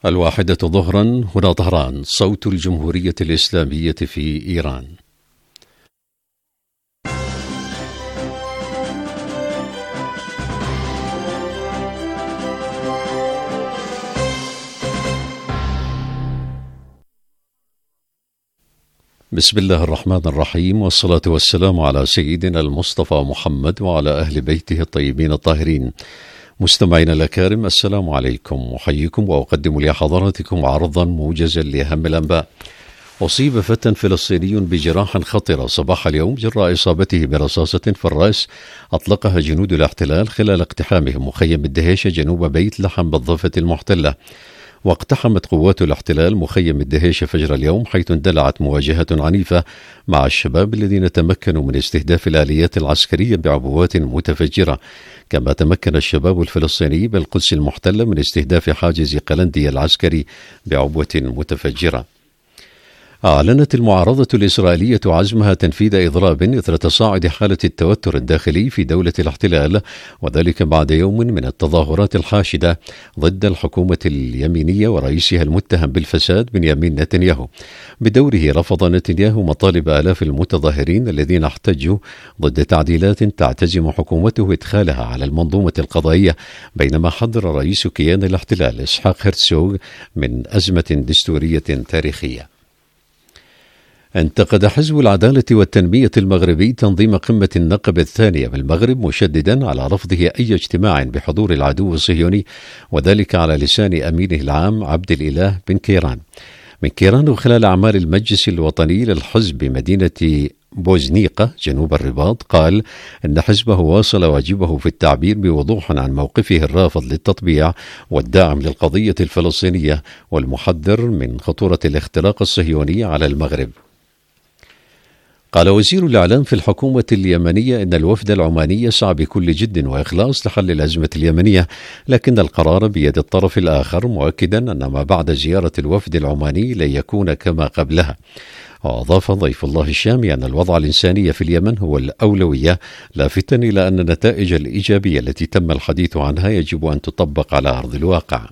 الواحدة ظهرا هنا طهران، صوت الجمهورية الإسلامية في إيران. بسم الله الرحمن الرحيم، والصلاة والسلام على سيدنا المصطفى محمد وعلى أهل بيته الطيبين الطاهرين. مستمعينا الأكارم، السلام عليكم، أحييكم وأقدم لحضراتكم عرضا موجزا لأهم الأنباء. أصيب فتى فلسطيني بجراح خطرة صباح اليوم جراء إصابته برصاصة في الرأس أطلقها جنود الاحتلال خلال اقتحامهم مخيم الدهيشة جنوب بيت لحم بالضفة المحتلة. واقتحمت قوات الاحتلال مخيم الدهيشة فجر اليوم، حيث اندلعت مواجهة عنيفة مع الشباب الذين تمكنوا من استهداف الآليات العسكرية بعبوات متفجرة. كما تمكن الشباب الفلسطيني بالقدس المحتلة من استهداف حاجز قلندية العسكري بعبوة متفجرة. أعلنت المعارضة الإسرائيلية عزمها تنفيذ إضراب إثر تصاعد حالة التوتر الداخلي في دولة الاحتلال، وذلك بعد يوم من التظاهرات الحاشدة ضد الحكومة اليمينية ورئيسها المتهم بالفساد بنيامين نتنياهو. بدوره رفض نتنياهو مطالب آلاف المتظاهرين الذين احتجوا ضد تعديلات تعتزم حكومته إدخالها على المنظومة القضائية، بينما حذر رئيس كيان الاحتلال إسحاق هرتسوغ من أزمة دستورية تاريخية. انتقد حزب العدالة والتنمية المغربي تنظيم قمة النقب الثانية بالمغرب، مشددا على رفضه أي اجتماع بحضور العدو الصهيوني، وذلك على لسان أمينه العام عبد الإله بن كيران. من كيران وخلال أعمال المجلس الوطني للحزب بمدينة بوزنيقة جنوب الرباط قال إن حزبه واصل واجبه في التعبير بوضوح عن موقفه الرافض للتطبيع والداعم للقضية الفلسطينية، والمحذر من خطورة الاختراق الصهيوني على المغرب. قال وزير الإعلام في الحكومة اليمنية إن الوفد العماني يسعى بكل جد وإخلاص لحل الأزمة اليمنية، لكن القرار بيد الطرف الآخر، مؤكدا أن ما بعد زيارة الوفد العماني لن يكون كما قبلها. وأضاف ضيف الله الشامي أن الوضع الإنساني في اليمن هو الأولوية، لافتا إلى أن النتائج الإيجابية التي تم الحديث عنها يجب أن تطبق على أرض الواقع.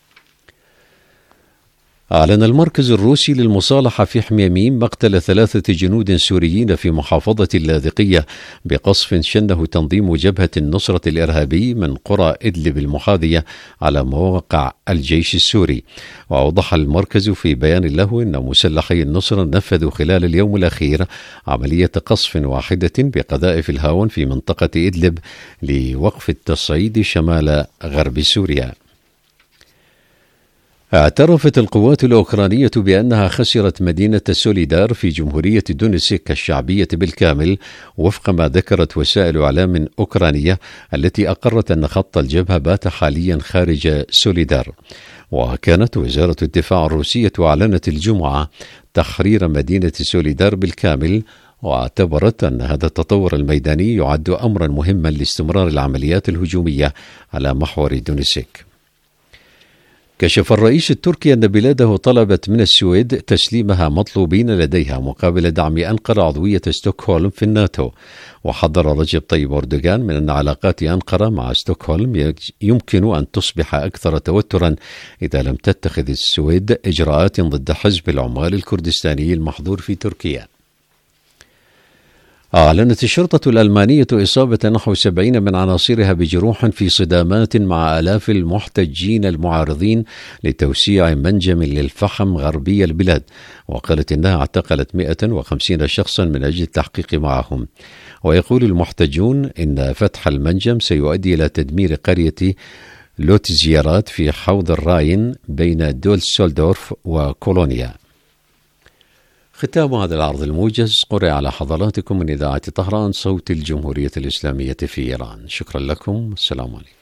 أعلن المركز الروسي للمصالحة في حميميم مقتل 3 جنود سوريين في محافظة اللاذقية بقصف شنه تنظيم جبهة النصرة الإرهابي من قرى إدلب المحاذية على مواقع الجيش السوري. وأوضح المركز في بيان له أن مسلحي النصرة نفذوا خلال اليوم الأخير عملية قصف واحدة بقذائف الهاون في منطقة إدلب لوقف التصعيد شمال غرب سوريا. اعترفت القوات الأوكرانية بأنها خسرت مدينة سوليدار في جمهورية دونيتسك الشعبية بالكامل، وفق ما ذكرت وسائل إعلام أوكرانية التي أقرت أن خط الجبهة بات حاليا خارج سوليدار. وكانت وزارة الدفاع الروسية أعلنت الجمعة تحرير مدينة سوليدار بالكامل، واعتبرت أن هذا التطور الميداني يعد أمرا مهما لاستمرار العمليات الهجومية على محور دونيتسك. كشف الرئيس التركي أن بلاده طلبت من السويد تسليمها مطلوبين لديها مقابل دعم أنقرة عضوية ستوكهولم في الناتو. وحذر رجب طيب أردوغان من أن علاقات أنقرة مع ستوكهولم يمكن أن تصبح أكثر توترا إذا لم تتخذ السويد إجراءات ضد حزب العمال الكردستاني المحظور في تركيا. أعلنت الشرطة الألمانية إصابة نحو 70 من عناصرها بجروح في صدامات مع آلاف المحتجين المعارضين لتوسيع منجم للفحم غربي البلاد، وقالت إنها اعتقلت 150 شخصا من أجل التحقيق معهم. ويقول المحتجون إن فتح المنجم سيؤدي إلى تدمير قرية لوتزيارات في حوض الراين بين دولسولدورف وكولونيا. ختام هذا العرض الموجز قرأ على حضراتكم من إذاعة طهران صوت الجمهورية الإسلامية في إيران. شكرا لكم، السلام عليكم.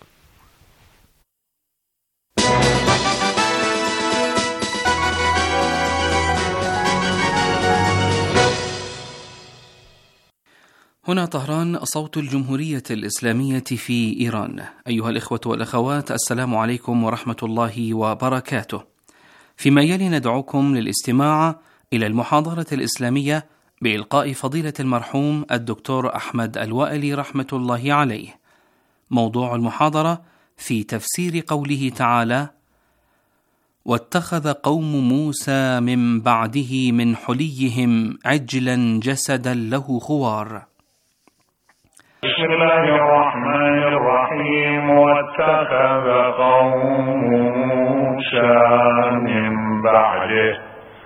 هنا طهران صوت الجمهورية الإسلامية في إيران. أيها الإخوة والأخوات، السلام عليكم ورحمة الله وبركاته. فيما يلي ندعوكم للاستماع إلى المحاضرة الإسلامية بإلقاء فضيلة المرحوم الدكتور أحمد الوائلي رحمة الله عليه. موضوع المحاضرة في تفسير قوله تعالى: واتخذ قوم موسى من بعده من حليهم عجلا جسدا له خوار. بسم الله الرحمن الرحيم. واتخذ قوم موسى من بعده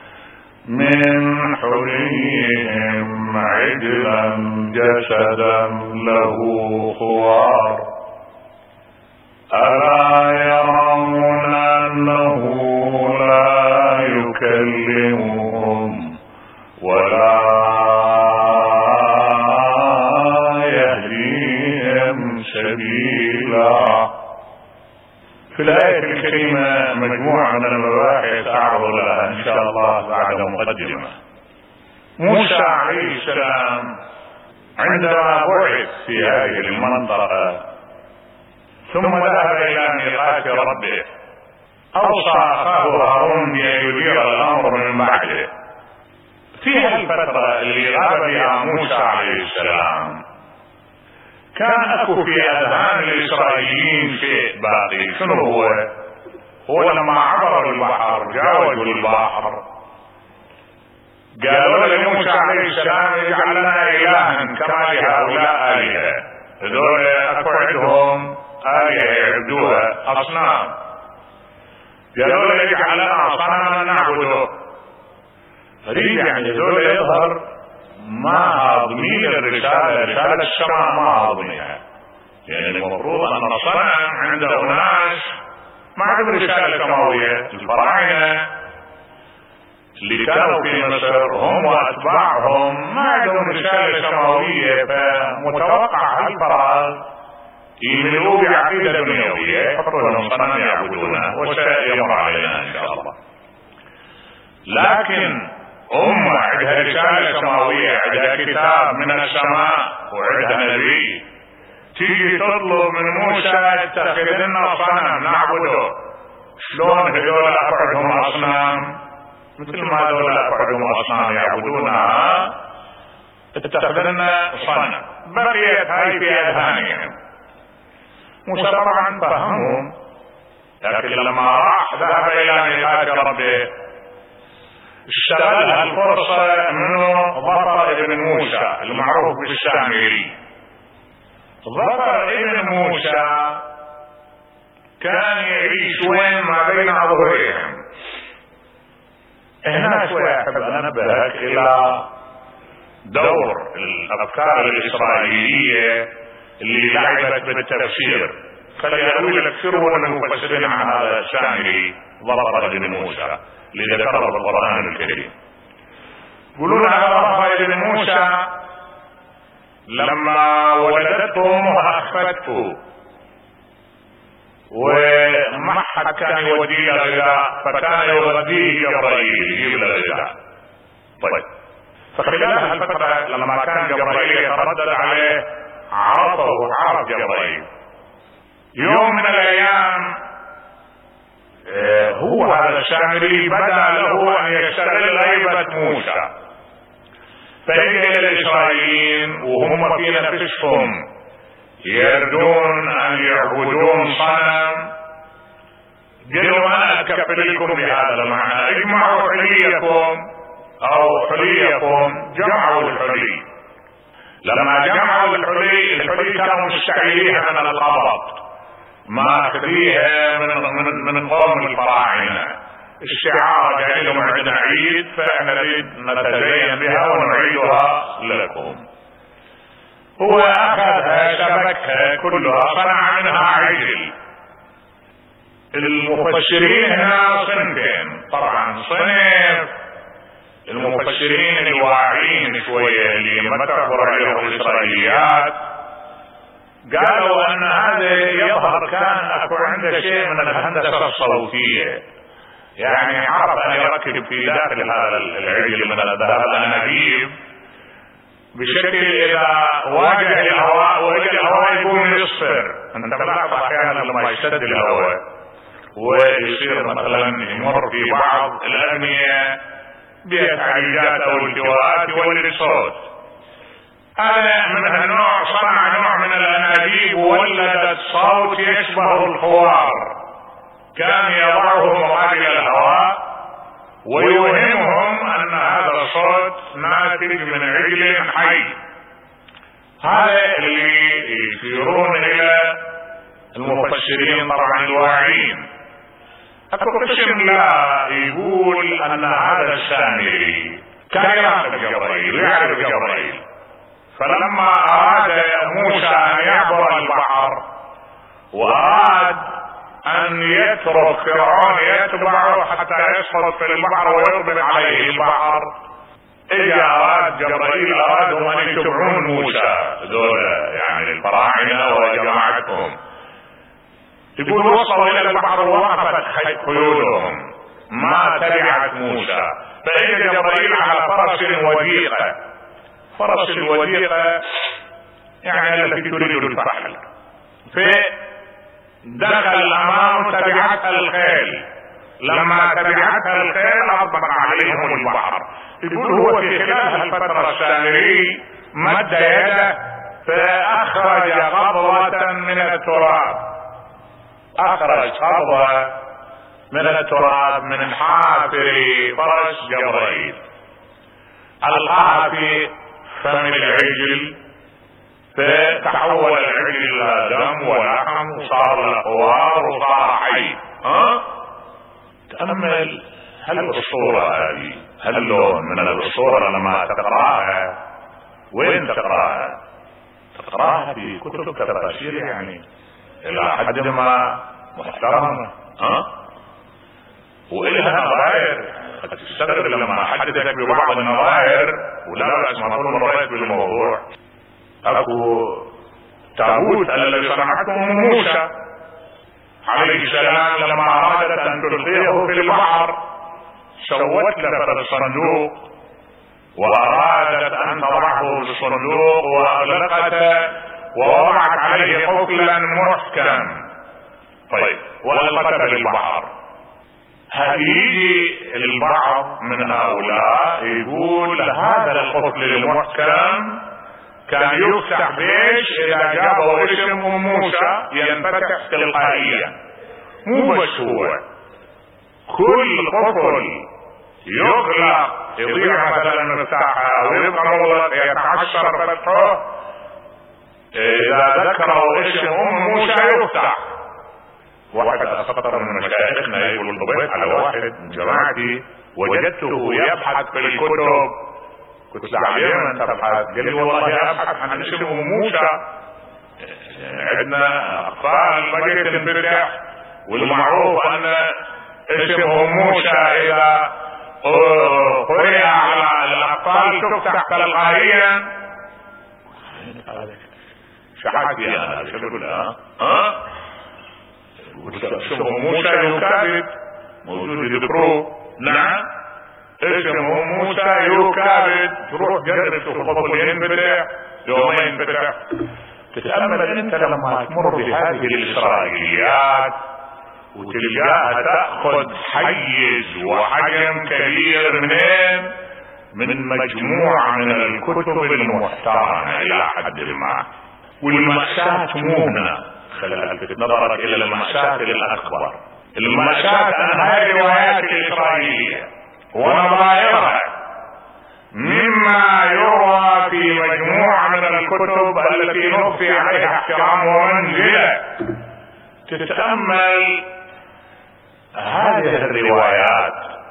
من حليهم عجلا جسدا له خوار ألا يرون أنه لا يكلمهم ولا يهديهم سبيلا. في الآية الكريمة مجموعة من المباحث أعرض لها إن شاء الله بعد مقدمة. موسى عليه السلام عندما بعث في هذه المنطقة ثم ذهب إلى ميقات ربه أوصى أخاه هارون بأن يدير الأمر من بعده. في الفترة اللي غاب بها موسى عليه السلام كان أكو في أذهان الإسرائيليين شيء باقي. شنو هو لما عبروا البحر جاوزوا البحر قالوا لموسى عليه السلام اجعل لنا إلها كما لهؤلاء آلهة. هذول أكو عندهم آلهة يعبدوها أصنام. قالوا له اجعل لنا صنما نعبده. غريب يعني هذول يظهر ما هاضمين الرسالة، رسالة السماء ما هاضمينها. يعني المفروض أن الصنم عند أناس ما عندهم رسالة سماوية. الفراعنة اللي كانوا في مصر هم وأتباعهم ما عندهم رسالة سماوية، فمتوقع هالفراغ يملوا بعقيدة دنيوية يحطوا لهم صنم يعبدونه وسيمر علينا إن شاء الله. لكن أمة عندها رسالة سماوية، عندها كتاب من السماء وعندها نبي، تيجي تطلب من موسى اتخذ لنا صنم نعبده. شلون هذول عندهم أصنام مثل ما هذول عندهم أصنام يعبدونها؟ اتخذ لنا صنم. بقيت هاي في أذهانهم. موسى طبعا فهمهم، لكن لما راح ذهب إلى ميقات ربه اشتغل هالفرصة منه ظفر ابن موسى المعروف بالسامري. ظفر ابن موسى كان يعيش وين ما بين أظهرهم. هنا شوي أحب أنبهك إلى دور الأفكار الإسرائيلية اللي لعبت بالتفسير. خلي أقول لك سروا المفسرين عن هذا السامري ظفر ابن موسى اللي ذكره بالقرآن الكريم. يقولون على ظفر ابن موسى لما ولدته أمه أخفته وما حد كان يوديه الغذاء فكان يغذيه جبرائيل يجيب الغذاء. طيب فخلال هالفترة لما كان جبرائيل يتردد عليه عرف جبرائيل. يوم من الأيام هو هذا السامري بدأ له أن يستغل هيبة موسى، فيجي إلى الإسرائيليين وهم في نفسهم يردون أن يعبدون صنم. قالوا أنا أكفل لكم بهذا المعنى، اجمعوا حليكم أو حليكم. جمعوا الحلي. لما جمعوا الحلي كانوا مستعيريها من القبض، ما أخذيها من قوم الفراعنة. الشعار قال لهم عندنا عيد فإحنا نريد نتزين بها ونعيدها لكم. هو أخذها شبكها كلها صنع منها عجل. المفسرين هنا صنفين طبعا. صنف المفسرين الواعيين شوية اللي ما تعبر عليهم الإسرائيليات قالوا أن هذا يظهر كان أكو عنده شيء من الهندسة الصوتية، يعني عرف أن يركب في داخل هذا العجل من الذهب الأنابيب بشكل إذا واجه الهواء وإجا الهواء يقوم يصفر. أنت تلاحظ أحيانا لما يشتد الهواء ويصير مثلا يمر في بعض الأبنية بتعريجات أو التواءات يولد صوت. هذا من النوع صنع نوع من الأنابيب وولدت صوت يشبه الخوار كان يضعه مقابل الهواء ويوهمهم أن هذا الصوت ناتج من عجل حي. هذا اللي يشيرون إلى المفسرين طبعا الواعين. أكو قسم لا يقول أن هذا السامري كان يراقب جبريل ويعرف جبريل، فلما أراد موسى أن يعبر البحر وأراد أن يترك فرعون يتبعه حتى يسقط في البحر ويطبق عليه البحر، إجا أراد جبريل أرادهم أن يتبعون موسى، دول يعني الفراعنة وجماعتهم. يقول وصلوا إلى البحر ووقفت خيولهم ما تبعت موسى، فإجا جبريل على فرس وديقة. فرس الوديقة يعني التي تريد الفحل، فدخل أمام تبعتها الخيل، لما تبعتها الخيل أطبق عليهم البحر. يقول هو في خلال الفترة السامري مد يده فأخرج قبضة من التراب، أخرج قبضة من التراب من حافر فرس جبريل، ألقاها في فم العجل، فتحول العجل إلى دم ولحم وصار له خوار وصار حي. تأمل، هل الأسطورة هذه، هل لون من الأسطورة لما تقرأها وين تقرأها؟ تقرأها في كتب تفاسير يعني إلى حد ما محترمة، وإلها نظائر قد تستغرب لما حدثك ببعض النظائر ولا بأس ما كل مريت بالموضوع. أكو تابوت الذي صنعته موسى عليه السلام لما أرادت أن تلقيه في البحر سوت له الصندوق وأرادت أن تضعه في الصندوق وأغلقته ووضعت عليه قفلا محكم، طيب وألقته في البحر. هيجي البعض من هؤلاء يقول هذا القفل المحكم كان يفتح بيش إذا جابوا اسم موسى ينفتح تلقائيا، مو بس هو كل قفل يغلق يضيع مثلا مفتاحه او يبقى مغلق يتعشر فتحه، اذا ذكروا اسم موسى يفتح. واحد اخطر من مشايخنا يقول طبيت على واحد من جماعتي وجدته يبحث في الكتب، كنت زعلان من تبحث، قال لي والله ابحث عن اسمه موسى، عندنا اطفال بقيت تنفتح والمعروف ان اسمه موسى اذا قرئ على الاطفال تفتح تلقائيا. شحاتي انا شو اسمه موسى يكابد موجود يذكروه، نعم اسمه موسى يكابد، تروح جرب تشوف القفل ينفتح يومين ينفتح. تتأمل انت لما تمر بهذه الاسرائيليات وتلقاها تأخذ حيز وحجم كبير منين؟ من مجموعة من الكتب المحترمة إلى حد ما. والمأساة مو هنا، خلال الفت نظرك إلى المأساة الأكبر. المأساة أن هذه الروايات الإسرائيلية ونظائرها مما يروى في مجموعة من الكتب التي نخفي عليها احترام ومنزلة. تتأمل هذه الروايات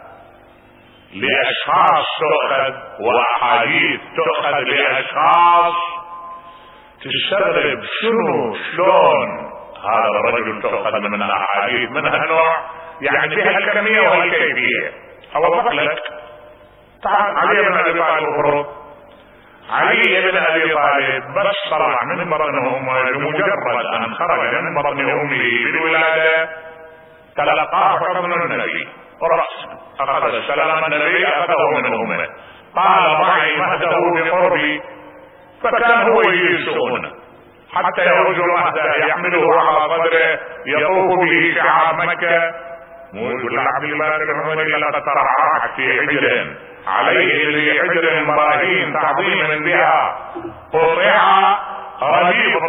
لأشخاص تؤخذ وأحاديث تؤخذ لأشخاص، تستغرب شلون هذا الرجل تؤخذ من أحاديث من هالنوع، يعني فيها الكمية والكيفية. أوضح لك، تعال علي بن أبي طالب أخرج، علي بن أبي طالب بس طلع من بطن أمه بمجرد أن خرج من بطن أمه بالولادة تلقاه حضن النبي رأسا، أخذ السلام النبي أخذه من أمه، قال معي مهده بقربي، فكان هو يجلسونه حتى يرجو المهد يحمله على صدره يطوف به شعاب مكة. ويقول لعبد الله بن عمر لقد ترعرعت في حجر عليه لحجر براهين تعظيما بها قطع غريب طه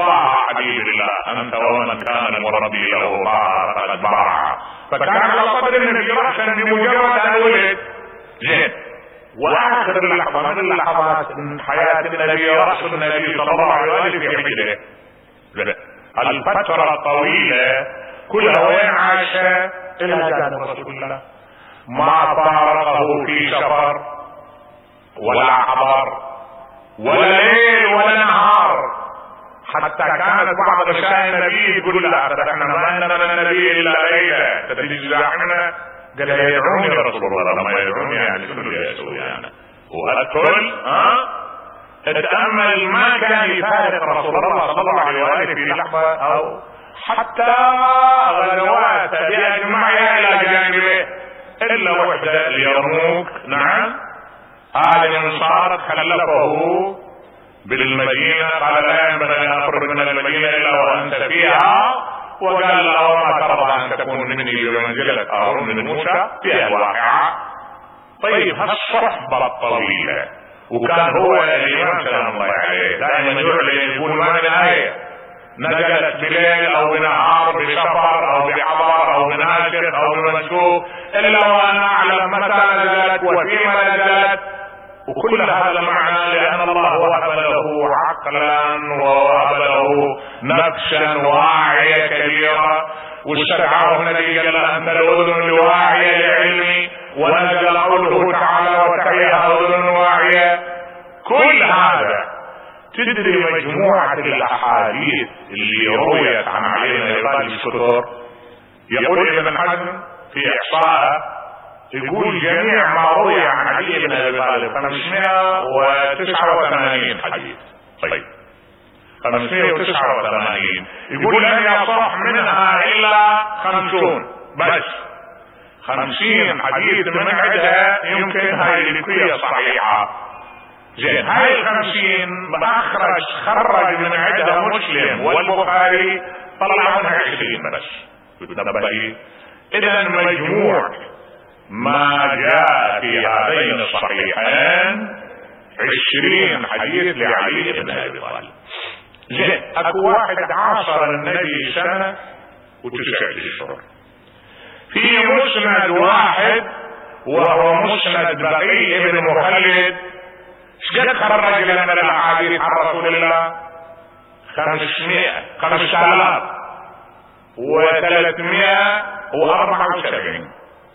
حبيب الله أنت ومن كان المربي له باع فقد باع. فكان على صدر النبي رأسا بمجرد أن ولد. زين. وآخر اللحظة من لحظات حياة النبي رأس النبي صلى الله عليه وسلم في حجره. الفترة الطويلة كلها وين عاش؟ إلى جانب رسول الله، ما فارقه في سفر ولا حضر ولا ليل ولا نهار، حتى كانت بعض نساء النبي تقول لا احنا ما عندنا من النبي الا ليله تدري احنا قال يدعوني رسول الله، لما يدعوني يعني شنو يسوي انا وادخل تتامل ما كان يفارق رسول الله صلى الله عليه واله في لحظه او حتى غزوات باجمعها الى جانبه الا وحده اليرموك. نعم هذا من صارت خلفه بالمدينة قال لا ينبغي ان اخرج من المدينة الا وانت فيها، وقال له وما ترضى ان تكون مني بمنزلة هارون من موسى في الواقعة. طيب هالصحبة الطويلة، وكان هو الامام سلام الله عليه دائما يعلن يقول ما من آية نزلت بليل او بنهار بسفر او بعبر او بناسخ او بمنسوخ الا وانا اعلم متى نزلت وفيما نزلت. وكل هذا معنى لأن الله وهب له عقلا ووهب له نفسا واعية كبيرة، واستدعاه النبي قال أنت الأذن الواعية لعلمي، ونزل قوله تعالى وتعيها أذن واعية. كل هذا تدري مجموعة الأحاديث اللي رويت عن علي بن أبي طالب الكثر. يقول ابن حزم في إحصائه يقول جميع ما روي عن علي بن ابي طالب 589 حديث. طيب 589 يقول لم يصح منها الا 50 بس. 50 حديث من عندها يمكن هاي اللي صحيحه. زين هاي 50 خرج من عندها مسلم والبخاري طلع منها 20 بس. اذا مجموع ما جاء في هذين الصحيحين 20 حديث لعلي بن ابي طالب. زين اكو واحد عاصر النبي سنة و9 اشهر في مسند واحد وهو مسند بقي ابن مخلد. قد خرج لنا الاحاديث عن رسول الله 5374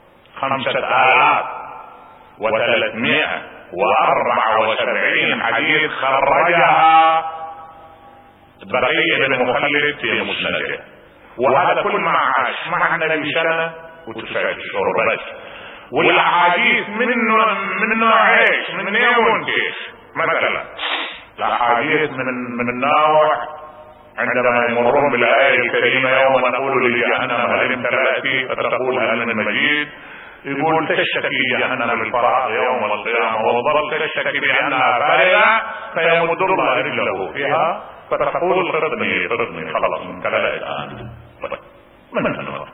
5374 حديث خرجها بقي بن مخلد في مسنده. وهذا كل ما عاش مع النبي سنة و9 اشهر بس. والاحاديث من نوع ايش؟ من يوم كيف مثلا الاحاديث من النوع عندما يمرون بالايه الكريمه يوم نقول لجهنم هل امتلأت فتقول هل من مزيد، يقول تشتكي جهنم الفراغ يوم القيامه وظل تشتكي بانها فارغه فيمد الله رجله فيها فتقول طردني خلاص امتلأت الان. من النوع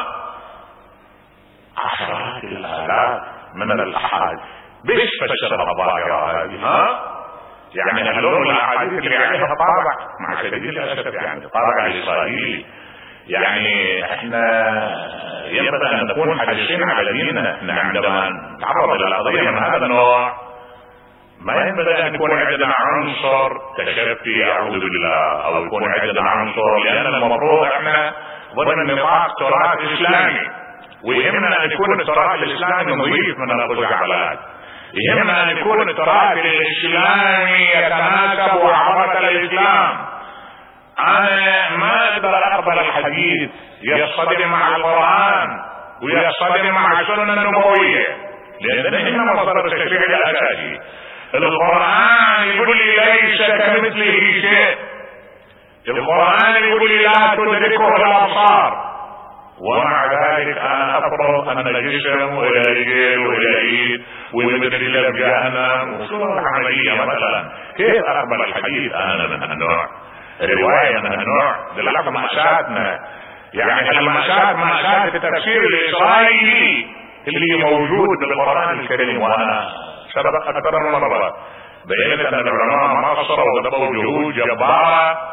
عشرات الالاف من الاحاديث بيش فسرها الظاهره هذه. يعني هلون الاحاديث اللي عليها طابع مع شديد الاسف يعني طابع الاسرائيلي. يعني احنا ينبغي ان نكون حريصين على ديننا. احنا عندما نتعرض الى قضيه من هذا النوع ما ينبغي ان يكون عندنا عنصر تشفي اعوذ بالله او يكون عندنا عنصر، لان المفروض احنا ضمن نطاق تراث اسلامي، ويهمنا ان يكون التراث الاسلامي نظيف من الخزعبلات. يهمنا ان يكون التراث الاسلامي يتناسب وعظمة الاسلام. انا ما اقدر اقبل الحديث يصطدم مع القرآن ويصطدم مع السنة النبوية، لان هنا مصدر التشريع الاساسي. القرآن يقول لي ليس كمثله شيء، القرآن يقول لي لا تدركه الابصار، ومع ذلك انا افرض ان الجسم والى رجل والى ايد ويمد الى جهنم وصور عمليه مثلا. كيف اقبل الحديث انا من هالنوع؟ روايه من هالنوع للحظه مأساتنا. يعني المأساة مأساة التفسير الاسرائيلي اللي موجود بالقران الكريم. وانا سبق اكثر من مره بينت ان العلماء ما قصروا وضبوا جهود جباره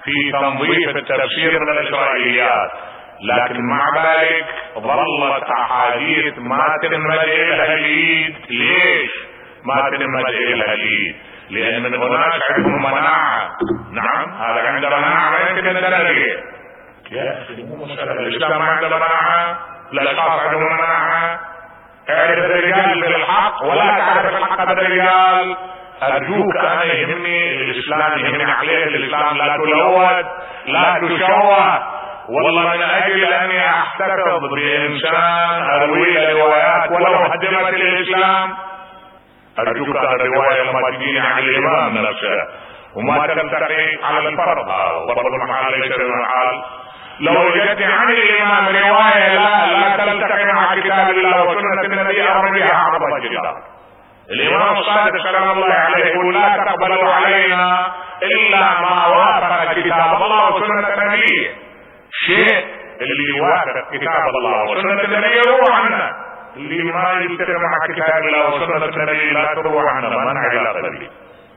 في تنظيف التفسير من الإسرائيليات، لكن مع ذلك ظلت أحاديث ما تنمد إليها الإيد. ليش ما تنمد إليها الإيد؟ لأن من هناك عندهم مناعة. نعم، هذا عنده مناعة ما يمكن أن نلقيه. يا أخي مو مسألة الإسلام ما عنده مناعة، الأشخاص عندهم مناعة. اعرف الرجال بالحق ولا تعرف الحق بالرجال. أرجوك أنا يهمني الإسلام، يهمني عقلية الإسلام، لا تلوث لا تشوه. والله من أجل أني أحتفظ بإنسان أروي له روايات ولو هدمت الإسلام، أرجوك هذه الرواية لما تجيني عن الإمام نفسه وما تلتقي على الفرض، فرض المحال ليس المحال. لو جئتني عن الإمام رواية لا تلتقي مع كتاب الله وسنة النبي أمر بها عرض الجدار. الإمام الصادق سلام الله عليه يقول لا تقبلوا علينا إلا ما وافق كتاب الله وسنة النبي. شيء اللي يوافق كتاب الله وسنة النبي يروح عنه، اللي ما يتفق مع كتاب الله وسنة النبي لا تروح عنه، ما لنا علاقة به.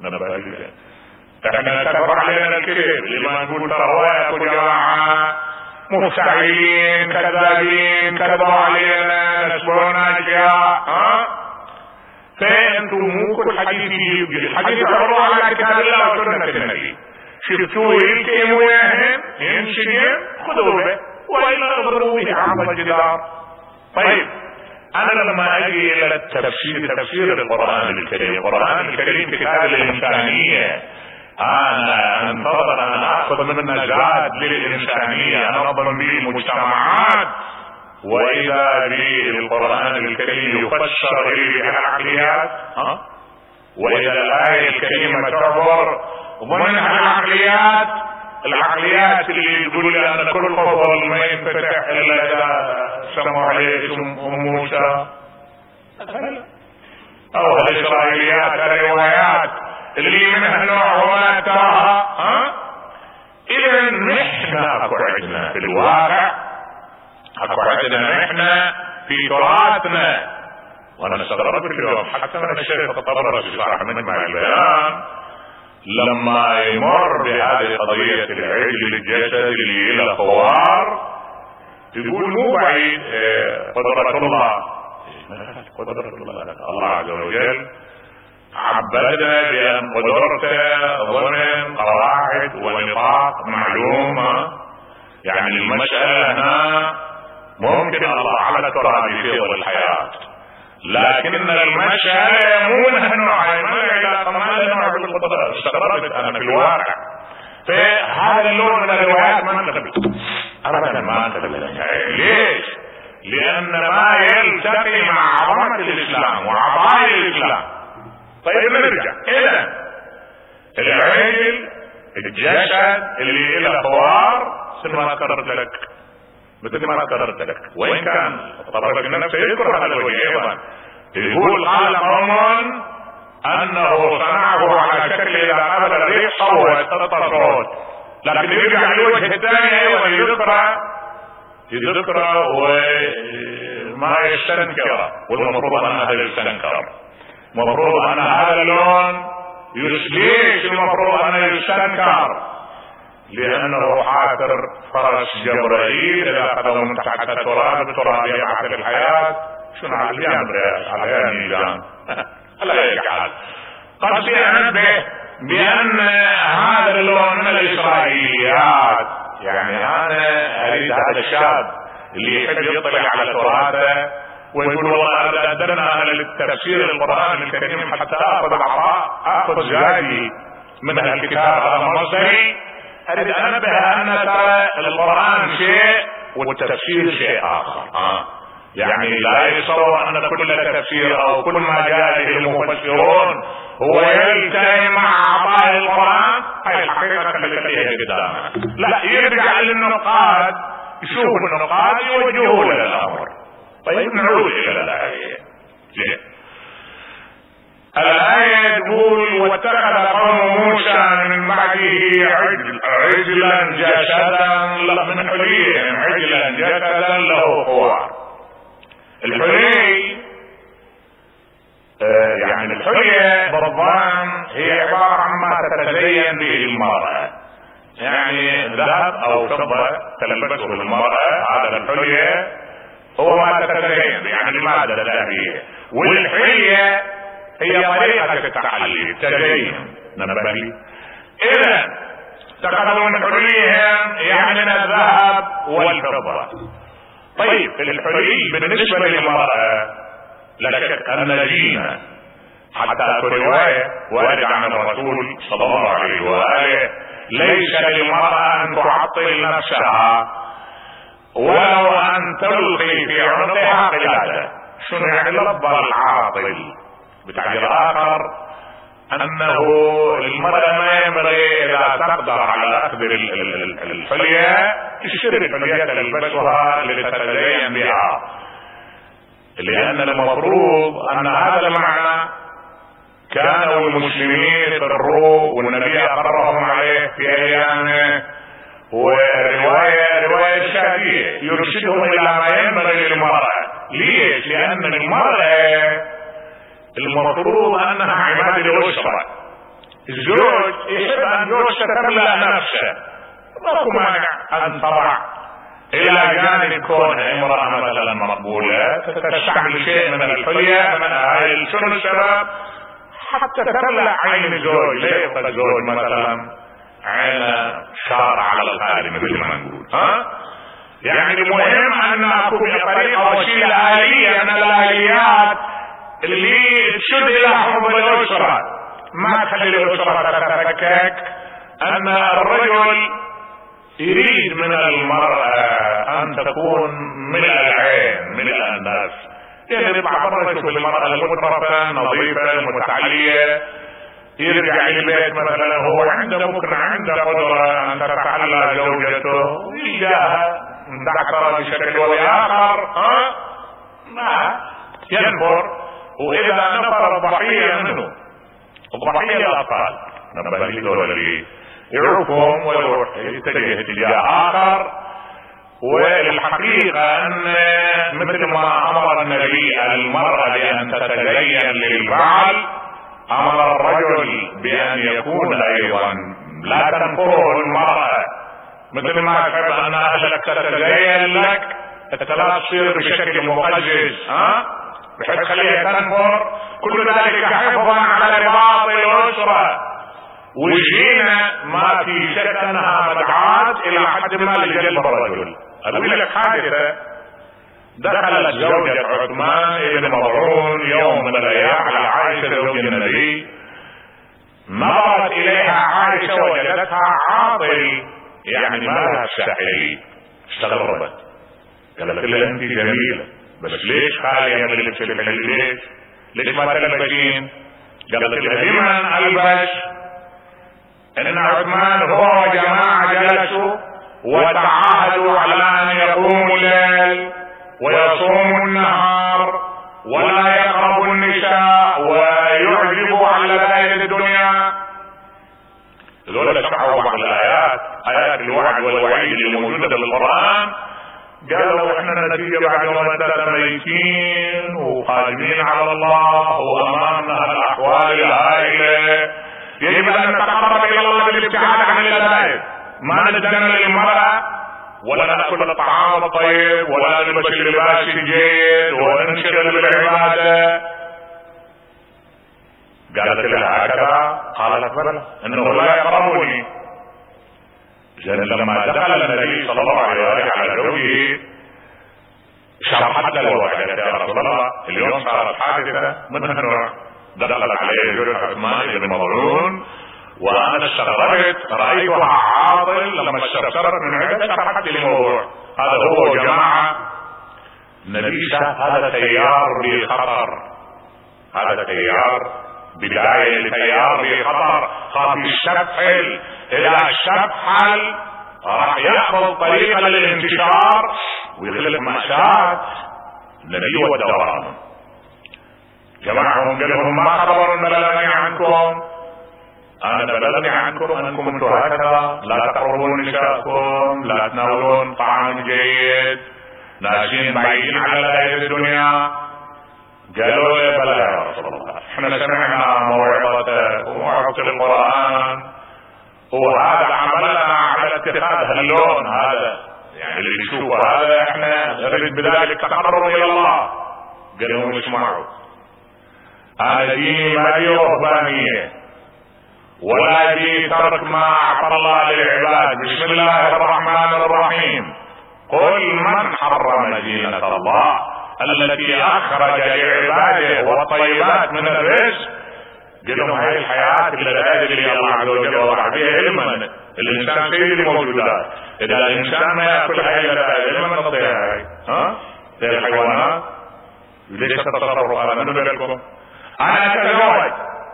احنا تكبر علينا الكذب لما نقول روايات جماعة مفتعلين كذابين كذبوا علينا نسبونا أشياء. فأنتم مو كل حديث يجي الحديث عرضوا على كتاب الله وسنة النبي، شفتوه يلتئم وياهم ينشجم خذوا به وإلا اضربوا به عرض الجدار. طيب أنا لما أجي إلى التفسير، تفسير القرآن الكريم، القرآن الكريم كتاب الإنسانية، أنا انتظر أن أخذ منه زاد للإنسانية أنظم به المجتمعات، وإذا بالقرآن الكريم يفسر لي بها العقليات. وإذا الآية الكريمة تعبر ضمنها العقليات اللي يقول لي أن كل فضل ما ينفتح إلا إذا سمعوا عليه اسم موسى أو الإسرائيليات الروايات اللي منها نوع وما تراها. إذا نحن أكو عندنا في الواقع، أكو عندنا نحن في تراثنا. وأنا استغربت اليوم حتى من الشيخ الطبرسي في صاحب مجمع البيان لما يمر بهذه قضية العجل الجسد اللي له خوار، يقول مو بعيد قدرة الله عز وجل عبدنا بأن قدرته ضمن قواعد ونطاق معلومة. يعني المسألة هنا ممكن الله على التراب يفيض الحياة، لكن المسألة مو لها نوعين، ما لها علاقة ما لها نوع بالقدرة. استغربت أنا في الواقع فهذا اللون من الروايات ما انتبه أبدا، ما انتبه. ليش؟ لأن ما يلتقي مع عظمة الإسلام وعطايا الإسلام. طيب نرجع إذا العجل الجسد اللي له خوار مثل ما ذكرت لك، وإن كان طرف النفس يذكر هذا الوجه أيضا، يقول قال قوم أنه صنعه على شكل إذا قبل الريح صوت صوت، لكن يرجع الوجه الثاني أيضا يذكر وما يستنكر، والمفروض أن هذا يستنكر، مفروض أن هذا اللون ليش المفروض أن يستنكر؟ لأنه حافر فرس جبرائيل إذا أخذه من تحت التراب يبعث الحياة. شنو على ميزان لا يجعل. قصدي أنبه بأن هذا اللون من الإسرائيليات. يعني أنا أريد هذا الشاب اللي يحب يطلع على تراثه ويقول والله أدرنا للتفسير القرآن الكريم حتى أخذ العطاء، أخذ زادي من الكتاب هذا مصدري. أريد أن أنبه أن ترى القرآن شيء والتفسير شيء آخر. يعني لا يتصور أن كل تفسير أو كل ما جاء به المفسرون هو يلتئم مع عطاء القرآن. هاي الحقيقة خليها قدامنا. لا، يرجع للنقاد، يشوف النقاد يوجهوا إلى الأمر. طيب نعود إلى الآية. الآية تقول واتخذ قوم موسى من بعده عجلا جسدا من حليهم، عجلا جسدا له خوار. الحلي يعني الحلية بالضم هي عبارة عن ما تتزين به المرأة، يعني ذهب او فضة تلبسه المرأة، هذا الحلية هو ما تتزين يعني المادة الذهبية، والحلية هي طريقة التحلي التزين. نبهي اذا اتخذوا من حليهم يعني من الذهب والفضة. طيب الحلي بالنسبة للمرأة لا شك ان زينة، حتى في رواية وارد عن الرسول صلى الله عليه وآله ليس للمرأة ان تعطل نفسها ولو ان تلقي في عنقها قلادة. شنو يعني لفظ العاطل؟ بتعبير اخر انه المرأة ما ينبغي اذا تقدر على اخذ الحلية تشتري الحلية تلبسها لتتزين بها، لان المفروض ان هذا المعنى كانوا المسلمين يقروا والنبي اقرهم عليه في ايامه، ورواية شافعية يرشدهم الى ما ينبغي للمرأة. ليش؟ لان المرأة المفروض انها عماد الاسرة. الزوج يحب ان زوجته تملأ نفسه، ماكو مانع ان تضع الى جانب كون امرأة مثلا مقبولة تستعمل شيء من الحلية من هاي. شنو السبب؟ حتى تملأ عين الزوج. ليه يبقى الزوج مثلا عين شار على الخادم مثل ما نقول؟ يعني المهم ان اكون بطريقة وسيلة آلية من الآليات اللي تشد الى حب الاسرة، ما تخلي الاسرة تتفكك. ان الرجل يريد من المرأة ان تكون ملء العين ملء الناس، يعني يطلع برا يشوف المرأة المترفة نظيفة متعلية، يرجع البيت مثلا هو ممكن عنده قدرة ان تتعلى زوجته ويجاها مدعكرة بشكل وبآخر، ما ينفر. واذا نفر الضحية منه، الضحية الاطفال، نبه لي يعوفهم ويروح يتجه اتجاه اخر. والحقيقة ان مثل ما امر النبي المرأة بان تتزين للبعل، امر الرجل بان يكون ايضا لا تنفره المرأة، مثل ما تحب ان اهلك تتزين لك لا تصير بشكل مقزز بحيث خليها تنفر. كل ذلك حفظا على رباط الاسرة، والزينة ما في شك انها مدعاة الى حد ما لجلب الرجل. اقول لك حادثة، دخلت زوجة عثمان بن مظعون يوم من الايام على عائشة زوج النبي، نظرت اليها عائشة وجدتها عاطل يعني ما لها السحري، استغربت قالت لها انت جميلة بس ليش خالية من لبس الحلي؟ ليش ما تلبسين؟ قالت لها لمن البس؟ ان عثمان هو وجماعة جلسوا وتعاهدوا على ان يقوموا الليل ويصوموا النهار ولا يقربوا النساء ويعجبوا على لذائذ الدنيا. دول سمعوا بعض الايات، ايات الوعد والوعيد اللي موجودة بالقرآن، قالوا احنا النتيجة بعد ما انتهى ميتين وقادمين على الله وامامنا الاحوال الهائلة، يجب ان نتقرب الى الله بالابتعاد عن اللذائذ، ما نتجنن للمرأة ولا نأكل الطعام الطيب ولا نلبس اللباس الجيد وننشغل بالعبادة. قالت لها هكذا؟ قالت بلى انه لا يقربني. لما دخل النبي صلى الله عليه وآله على زوجه شرحت له الوعد، يا رسول الله اليوم صارت حادثة من هالنوع، دخلت عليه زوج عثمان بن مظعون وانا استغربت، رايتها عاطل لما استفسرت من عدة شرحت لي الموضوع. هذا هو جماعة النبي شاف هذا تيار بخطر، هذا تيار بداية لتيار بخطر، خاف الشبحل الى الشبحل راح يأخذ طريقة للانتشار ويخلق مأساة. النبي والدوران جماعهم قال لهم ما خبر بلغني عنكم، انا بلغني عنكم انكم انتم هكذا لا تقربون نساءكم، لا تناولون طعام جيد، ناشين بعيدين على لذائذ الدنيا. قالوا يا بلى يا رسول الله احنا سمعنا موعظتك وموعظة القرآن وهذا عملنا اتخاذ اللون هذا، يعني اللي يشوفه هذا احنا نريد بذلك تقرب الى الله. قالوا اسمعوا، هذا دين ما دي رهبانية ولا دي ترك ما اعطى الله للعباد. بسم الله الرحمن الرحيم، قل من حرم زينة الله التي اخرج لعباده والطيبات من الرزق. قل لهم هاي الحياة اللي الله عز وجل وضع فيها علما. الانسان سيد الموجودات، اذا الانسان ما ياكل هاي علما نضيع هاي زي الحيوانات. ليش التصرف هذا من بالكم؟ انا اتزوج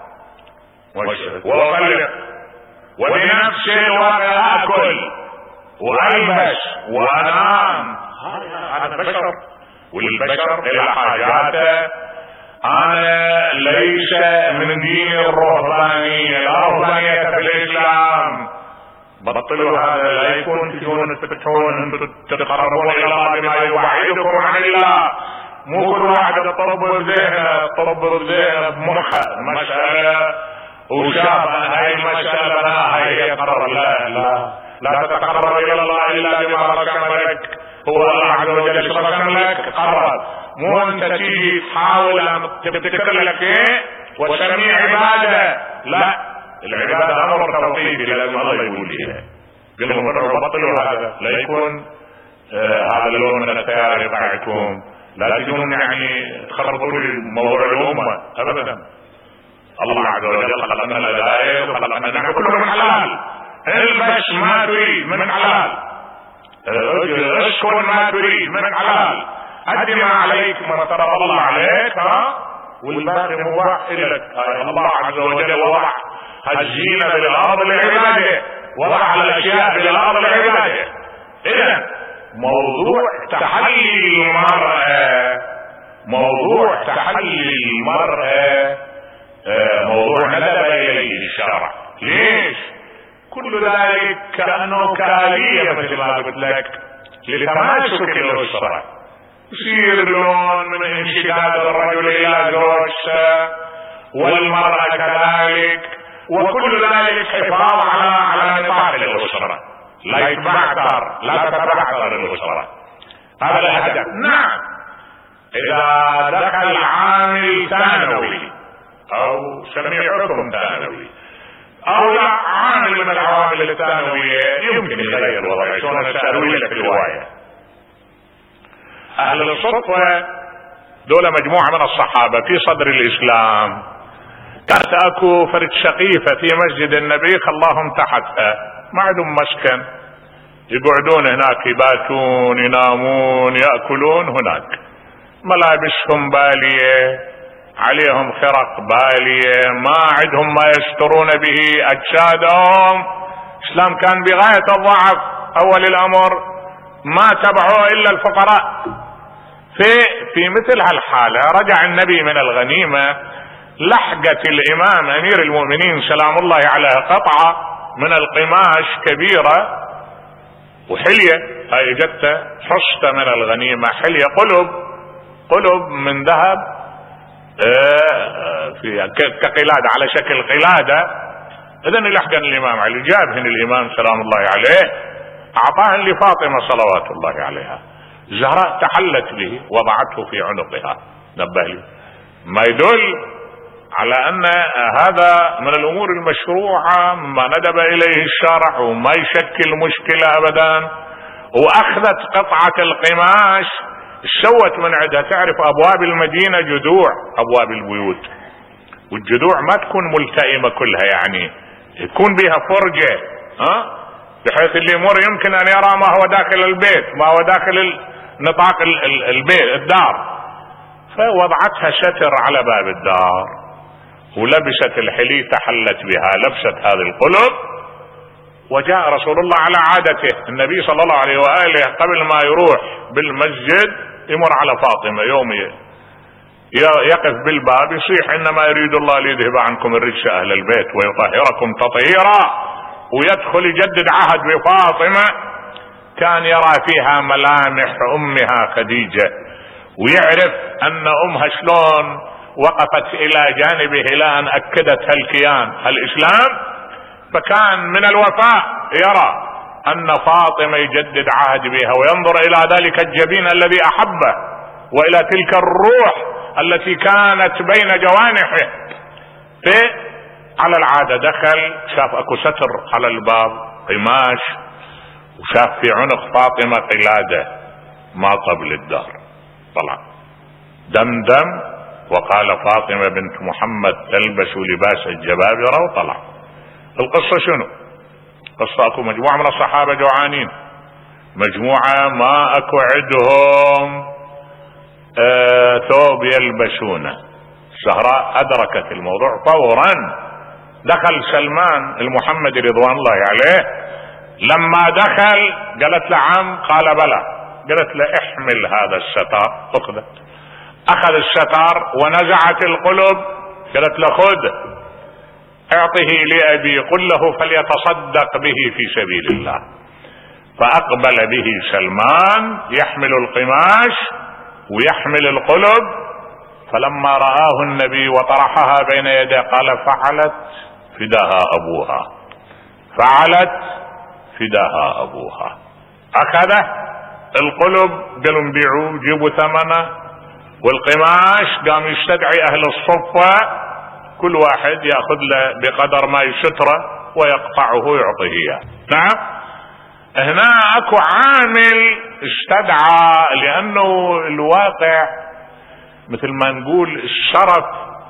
واطلق وبنفس الوقت اكل والبس وانام. هذا بشر، والبشر الى حاجاته. انا ليس من دين الرهبانية، الرهبانية في الاسلام. بطلوا هذا، لا يكون تجون تفتحون تتقربون الى الله بما يوعدكم عن الله. مو كل واحد طرب بذهنه طرب بذهنه بمخه مسألة وشابه هاي المسألة لا هي قرر. لا تتقرب الى الله الا بما رسم لك، هو الله عز وجل رسم لك قرب. مو انت تيجي تحاول تبتكر لك ايه وتسميه عبادة. لا، العبادة امر توقيفي لازم الله يقول لي. قل لهم بطلوا هذا، لا يكون هذا اللون من التيار بتاعكم. لا تجون يعني تخربوا لي موضوع الامة ابدا. الله عز وجل خلقنا الهداية وخلقنا نحن كله من حلال. البس ما تريد من حلال، اسكن ما تريد من حلال، ادي ما عليك ما افترض الله عليك والباقي مباح لك. الله عز وجل وضع الزينة بالارض للعبادة، وضع الاشياء بالارض للعبادة. اذا موضوع تحلي المرأة، موضوع تحلي المرأة موضوع ندب اليه الشرع. ليش؟ كل ذلك كأنه كالية مثل ما قلت لك لتماسك الأسرة. يصير لون من انشداد الرجل إلى زوجته والمرأة كذلك، وكل ذلك حفاظ على نطاق الأسرة. لا يتبعثر، لا تتبعثر الأسرة. هذا الهدف. نعم، إذا دخل عامل ثانوي أو سمي حكم ثانوي أو لا عامل من العوامل الثانوية يمكن يغير الوضع. شلون أسألوي لك الرواية؟ أهل الصدفة دولة مجموعة من الصحابة في صدر الإسلام، كانت أكو فرد سقيفة في مسجد النبي خلاهم تحتها، ما عندهم مسكن، يقعدون هناك، يباتون، ينامون، يأكلون هناك. ملابسهم بالية، عليهم خرق بالية، ما عندهم ما يسترون به أجسادهم. الإسلام كان بغاية الضعف أول الأمر، ما تبعوه إلا الفقراء. في مثل هالحالة رجع النبي من الغنيمة، لحقت الإمام أمير المؤمنين سلام الله عليه قطعة من القماش كبيرة وحلية، هاي جت حصة من الغنيمة، حلية قلب من ذهب في كقلادة على شكل قلادة. إذن لحقن الإمام علي، جابهن الإمام سلام الله عليه، أعطاهن لفاطمة صلوات الله عليها. زهراء تحلت به وضعته في عنقها. نبه لي، ما يدل على أن هذا من الأمور المشروعة ما ندب إليه الشارع وما يشكل مشكلة أبدا. وأخذت قطعة القماش سوت من عندها. تعرف أبواب المدينة جذوع، أبواب البيوت، والجذوع ما تكون ملتئمة كلها، يعني يكون بها فرجة بحيث اللي يمر يمكن أن يرى ما هو داخل البيت، ما هو داخل نطاق البيت الدار. فوضعتها ستر على باب الدار ولبست الحلي، تحلت بها، لبست هذه القلب. وجاء رسول الله على عادته، النبي صلى الله عليه وآله قبل ما يروح بالمسجد يمر على فاطمة يومي، يقف بالباب يصيح إنما يريد الله ليذهب عنكم الرجس أهل البيت ويطهركم تطهيرا، ويدخل يجدد عهد بفاطمة. كان يرى فيها ملامح أمها خديجة، ويعرف أن أمها شلون وقفت إلى جانبه إلى أن أكدت هالكيان هالإسلام. فكان من الوفاء يرى أن فاطمة يجدد عهد بها وينظر إلى ذلك الجبين الذي أحبه وإلى تلك الروح التي كانت بين جوانحه. على العادة دخل، شاف اكو ستر على الباب قماش، وشاف في عنق فاطمة قلادة ما قبل الدار. طلع دمدم وقال فاطمة بنت محمد تلبس لباس الجبابرة، وطلع. القصة شنو؟ قصة اكو مجموعة من الصحابة جوعانين، مجموعة ما اكو عندهم ثوب يلبسونه. الزهراء ادركت الموضوع فورا، دخل سلمان المحمدي رضوان الله عليه. لما دخل قالت له عم، قال بلى. قالت له احمل هذا الستار، اخذ الستار ونزعت القلب. قالت له خذ اعطه لأبي، قل له فليتصدق به في سبيل الله. فاقبل به سلمان يحمل القماش ويحمل القلب. فلما رآه النبي وطرحها بين يديه قال فعلت فداها ابوها، فعلت فداها ابوها. اخذه القلب، قالوا نبيعوه جيبوا ثمنه، والقماش قام يستدعي اهل الصفة كل واحد ياخذ له بقدر ما يستره ويقطعه ويعطيه اياه. نعم، هنا اكو عامل استدعى، لانه الواقع مثل ما نقول الشرف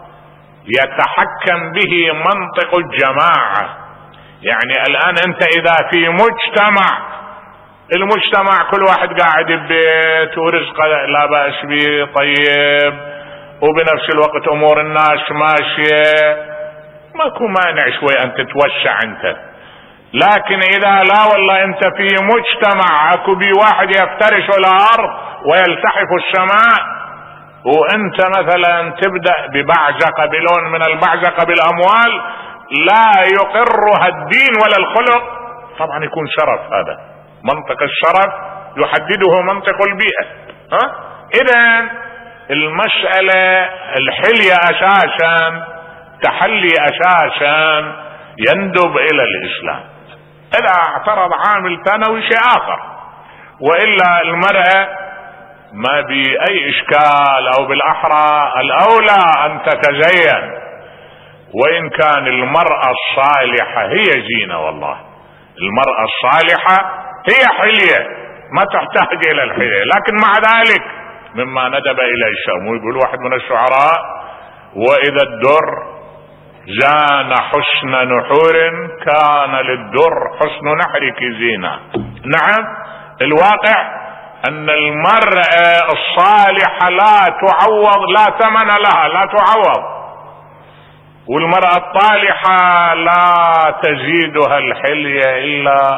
يتحكم به منطق الجماعة. يعني الآن أنت إذا في مجتمع، المجتمع كل واحد قاعد ببيت ورزقه لا بأس به طيب، وبنفس الوقت أمور الناس ماشية، ماكو مانع شوي أن تتوسع أنت. لكن إذا لا والله أنت في مجتمع أكو بي واحد يفترش الأرض ويلتحف السماء، وانت مثلا تبدأ ببعزقة بلون من البعزقة بالاموال لا يقرها الدين ولا الخلق، طبعا يكون شرف. هذا منطق الشرف يحدده منطق البيئة. اذا المسألة الحلية اساسا، تحلي اساسا يندب الى الاسلام. اذا اعترض عامل ثانوي شيء اخر، والا المرأة ما بأي إشكال، أو بالأحرى الأولى أن تتزين. وإن كان المرأة الصالحة هي زينة، والله المرأة الصالحة هي حلية ما تحتاج إلى الحلية. لكن مع ذلك مما ندب إلى الشام، يقول واحد من الشعراء وإذا الدر زان حسن نحور كان للدر حسن نحرك زينة. نعم، الواقع ان المرأة الصالحة لا تعوض، لا ثمن لها، لا تعوض. والمرأة الطالحة لا تزيدها الحلية الا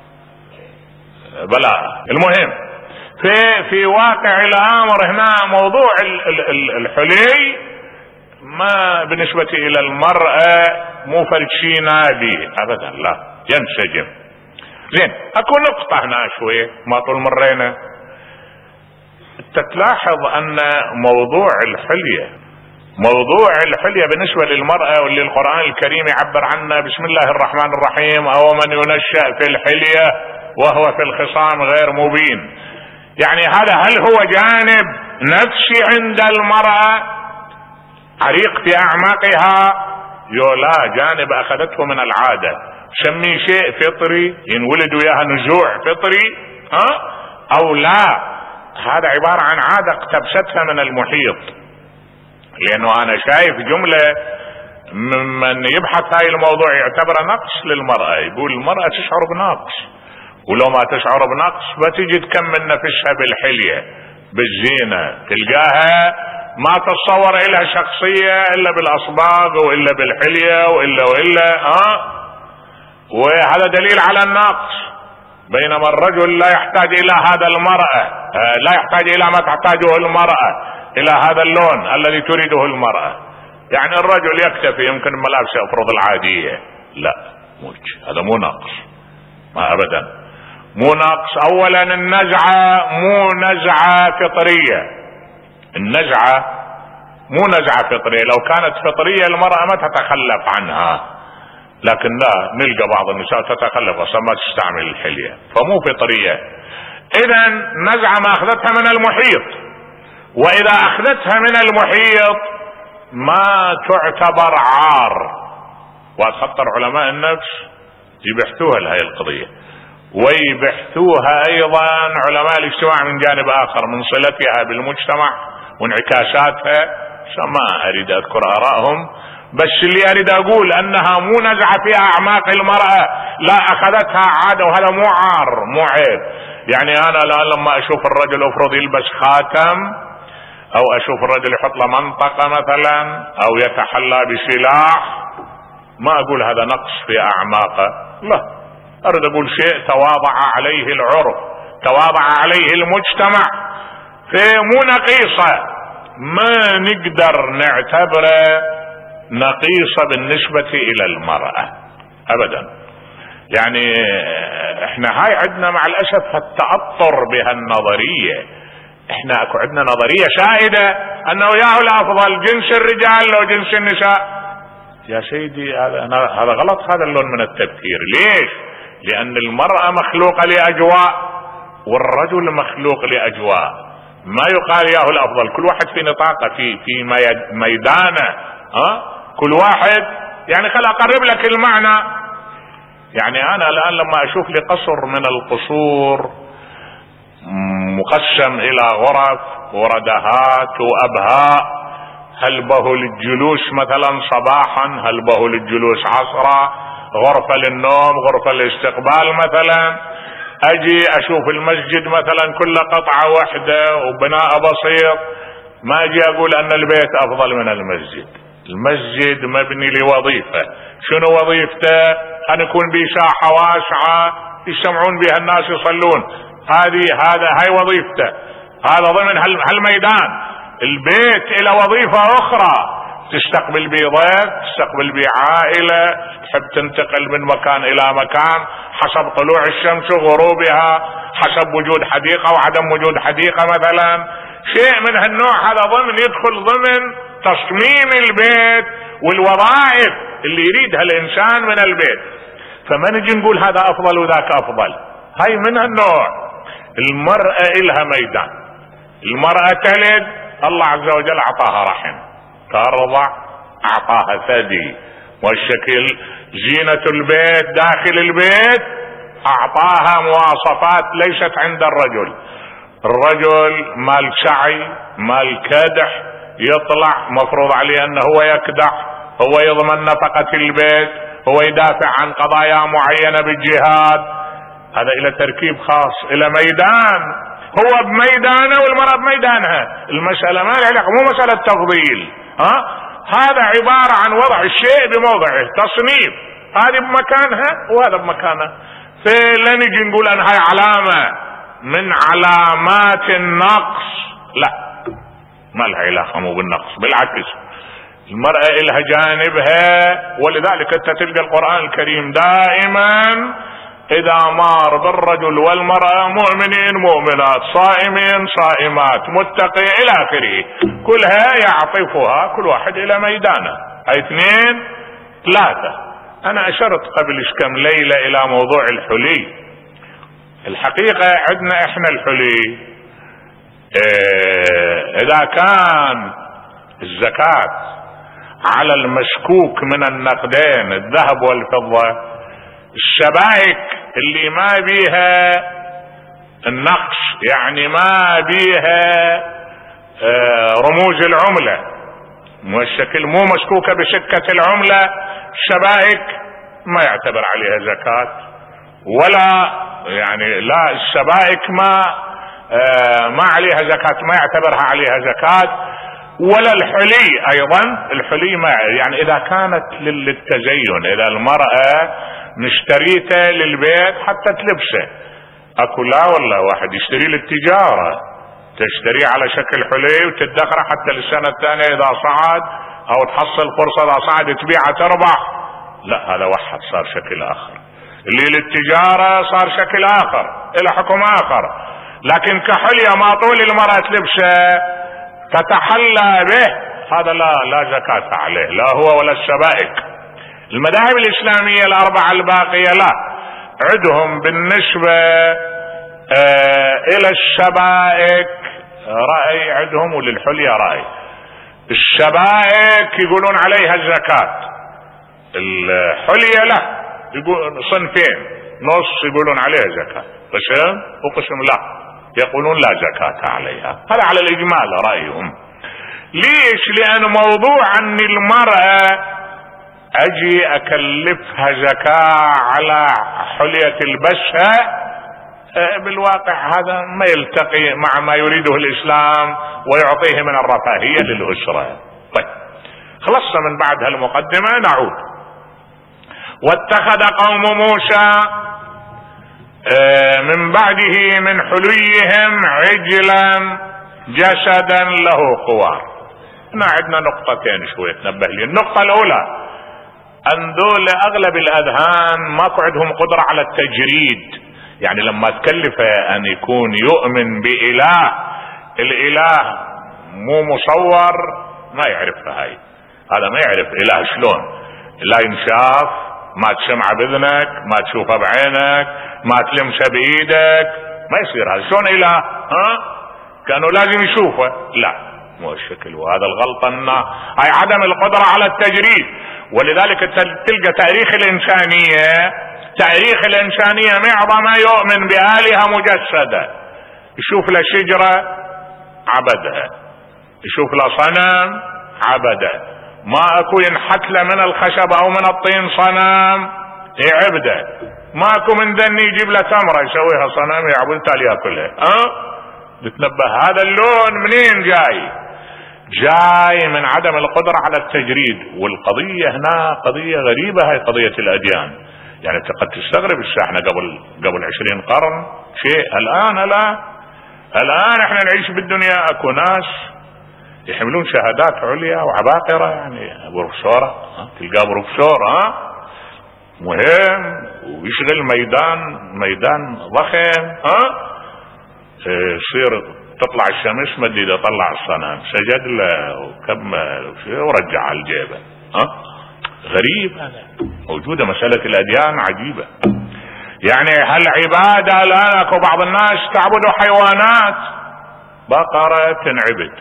بلاء. المهم في واقع الامر هنا موضوع الحلي ما بالنسبة الى المرأة مو فرشي نادي ابدا، لا ينسجم. زين، اكو نقطة هنا شوية ما طول مرينا. تلاحظ ان موضوع الحلية بالنسبة للمرأة واللي القرآن الكريم يعبر عنه بسم الله الرحمن الرحيم، او من ينشأ في الحلية وهو في الخصام غير مبين. يعني هذا هل هو جانب نفسي عند المرأة عريق في اعماقها؟ لا، جانب اخذته من العادة، سمي شيء فطري ينولد وياها نزوع فطري او لا، هذا عبارة عن عادة اقتبستها من المحيط. لانه انا شايف جملة من يبحث هاي الموضوع يعتبر نقص للمرأة، يقول المرأة تشعر بنقص، ولو ما تشعر بنقص بتجي تكمل نفسها بالحلية بالزينة، تلقاها ما تتصور إلها شخصية الا بالاصباغ والا بالحلية والا وهذا دليل على النقص. بينما الرجل لا يحتاج الى هذا المرأة، لا يحتاج الى ما تحتاجه المرأة، الى هذا اللون الذي تريده المرأة. يعني الرجل يكتفي يمكن ملابس افرض العادية، لا هذا مو نقص، ما ابدا مو نقص. اولا النزعة مو نزعة فطرية، النزعة مو نزعة فطرية، لو كانت فطرية المرأة ما تتخلف عنها. لكن لا، نلقى بعض النساء تتخلف اصلا ما تستعمل الحلية، فمو فطرية. اذا نزعة ما اخذتها من المحيط، واذا اخذتها من المحيط ما تعتبر عار. وخطر علماء النفس يبحثوها لهذه القضية، ويبحثوها ايضا علماء الاجتماع من جانب اخر، من صلتها بالمجتمع وانعكاساتها. ما اريد اذكر ارائهم، بس اللي اريد اقول انها مو نزعة في اعماق المرأة، لا اخذتها عادة، وهذا مو عار مو عيب. يعني انا الان لما اشوف الرجل افرض يلبس خاتم، او اشوف الرجل يحط له منطقة مثلا، او يتحلى بسلاح، ما اقول هذا نقص في اعماقه، لا، اريد اقول شيء تواضع عليه العرف، تواضع عليه المجتمع، فمو نقيصة، ما نقدر نعتبره نقيصة بالنسبة الى المرأة ابدا. يعني احنا هاي عندنا مع الاسف التأطر بهالنظرية. احنا اكو عندنا نظرية سائدة انه ياهو الافضل جنس الرجال لو جنس النساء. يا سيدي هذا غلط، هذا اللون من التفكير. ليش؟ لان المرأة مخلوقة لاجواء والرجل مخلوق لاجواء. ما يقال ياهو الافضل، كل واحد في نطاقه، في ميدانه. كل واحد، يعني خل اقرب لك المعنى. يعني انا الان لما اشوف لي قصر من القصور مقسم الى غرف وردهات وابهاء، هل به للجلوس مثلا صباحا، هل به للجلوس عصرا، غرفة للنوم، غرفة للاستقبال مثلا. اجي اشوف المسجد مثلا كل قطعة واحدة وبناء بسيط، ما اجي اقول ان البيت افضل من المسجد. المسجد مبني لوظيفة، شنو وظيفته؟ ان يكون به ساحة واسعة يجتمعون بها الناس يصلون، هاي وظيفته، هذا ضمن هالميدان. البيت له وظيفة اخرى، تستقبل به ضيف، تستقبل به عائلة، تحب تنتقل من مكان الى مكان حسب طلوع الشمس وغروبها، حسب وجود حديقة وعدم وجود حديقة مثلا. شيء من هالنوع هذا يدخل ضمن تصميم البيت والوظائف اللي يريدها الانسان من البيت. فما نجي نقول هذا افضل وذاك افضل، هاي من هالنوع. المرأة الها ميدان، المرأة تلد، الله عز وجل اعطاها رحم، ترضع، اعطاها ثدي، والشكل زينة البيت داخل البيت، اعطاها مواصفات ليست عند الرجل. الرجل مال سعي، مال كدح، يطلع مفروض عليه انه هو يكدح، هو يضمن نفقة البيت، هو يدافع عن قضايا معينة بالجهاد. هذا الى تركيب خاص، الى ميدان، هو بميدانه والمرأة بميدانها. المسألة ما لها علاقة، مو مسألة تفضيل، هذا عبارة عن وضع الشيء بموضعه، تصنيف، هذه بمكانها وهذا بمكانه. فلا نجي نقول ان هاي علامة من علامات النقص، لا، ما لها علاقة مو بالنقص، بالعكس المرأة إلها جانبها. ولذلك انت تلقى القرآن الكريم دائما اذا مار بالرجل والمرأة مؤمنين مؤمنات، صائمين صائمات، متقي الى اخره، كلها يعطفها كل واحد الى ميدانه. هاي 2 3. انا اشرت قبل كم ليلة الى موضوع الحلي. الحقيقة عندنا احنا الحلي اذا كان الزكاة على المشكوك من النقدين الذهب والفضة، الشبائك اللي ما بيها النقص، يعني ما بيها رموز العملة، والشكل مو مشكوكة بشكة العملة، الشبائك ما يعتبر عليها زكاة، ولا يعني لا الشبائك ما عليها زكاة، ما يعتبرها عليها زكاة. ولا الحلي ايضا، الحلي ما يعني اذا كانت للتزين، اذا المرأة مشتريته للبيت حتى تلبسه، اكو لا والله واحد يشتري للتجارة، تشتريه على شكل حلي وتدخره حتى للسنة الثانية اذا صعد، او تحصل فرصة اذا صعد تبيعه تربح. لا، هذا وحد صار شكل اخر. اللي للتجارة صار شكل اخر، الى حكم اخر. لكن كحلية ما طول المرأة تلبسه تتحلى به، هذا لا زكاة عليه، لا هو ولا الشبائك. المذاهب الإسلامية الأربعة الباقية لا، عندهم بالنسبة إلى الشبائك رأي عندهم، وللحلية رأي. الشبائك يقولون عليها الزكاة، الحلية لا، يقول صنفين، نص يقولون عليها زكاة، قسم وقسم لا يقولون لا زكاة عليها. هذا على الإجمال رأيهم. ليش؟ لأن موضوع أن المرأة أجي أكلفها زكاة على حلية البسها بالواقع هذا ما يلتقي مع ما يريده الإسلام ويعطيه من الرفاهية للأسرة. طيب خلصنا من بعد هالمقدمة، نعود. واتخذ قوم موسى من بعده من حليهم عجلا جسدا له خوار. هنا عندنا نقطتين شوية تنبه لي. النقطة الأولى أن دول أغلب الأذهان ماكو عندهم قدرة على التجريد، يعني لما تكلف أن يكون يؤمن بإله، الإله مو مصور ما يعرفها هاي، هذا ما يعرف إله شلون، لا ينشاف، ما تسمع بإذنك، ما تشوفه بعينك، ما تلمسه بإيدك، ما يصير هذا. شلون إله؟ كانوا لازم يشوفه. لا، مو الشكل. وهذا الغلطة إنه هاي عدم القدرة على التجريد. ولذلك تلقى تاريخ الإنسانية معظم يؤمن بآلهة مجسدة، يشوف له شجرة عبدها، يشوف له صنم عبده، ما اكو ينحت له من الخشب او من الطين صنم يعبده، ما اكو من ذني يجيب له تمرة يسويها صنم يعبد تالي ياكلها. تتنبه هذا اللون منين جاي من عدم القدرة على التجريد. والقضية هنا قضية غريبة، هاي قضية الأديان. يعني قد تستغرب احنا قبل 20 قرن شيء، الآن احنا نعيش بالدنيا اكو ناس يحملون شهادات عليا وعباقرة، يعني بروفيسورة، تلقاه بروفيسور مهم ويشغل ميدان ضخم، يصير تطلع الشمس مديده طلع الصنم سجد له وكمل ورجع على الجيبه. غريب هذا، موجوده مساله الاديان عجيبه. يعني هالعباده الان اكو بعض الناس تعبدوا حيوانات، بقره تنعبد.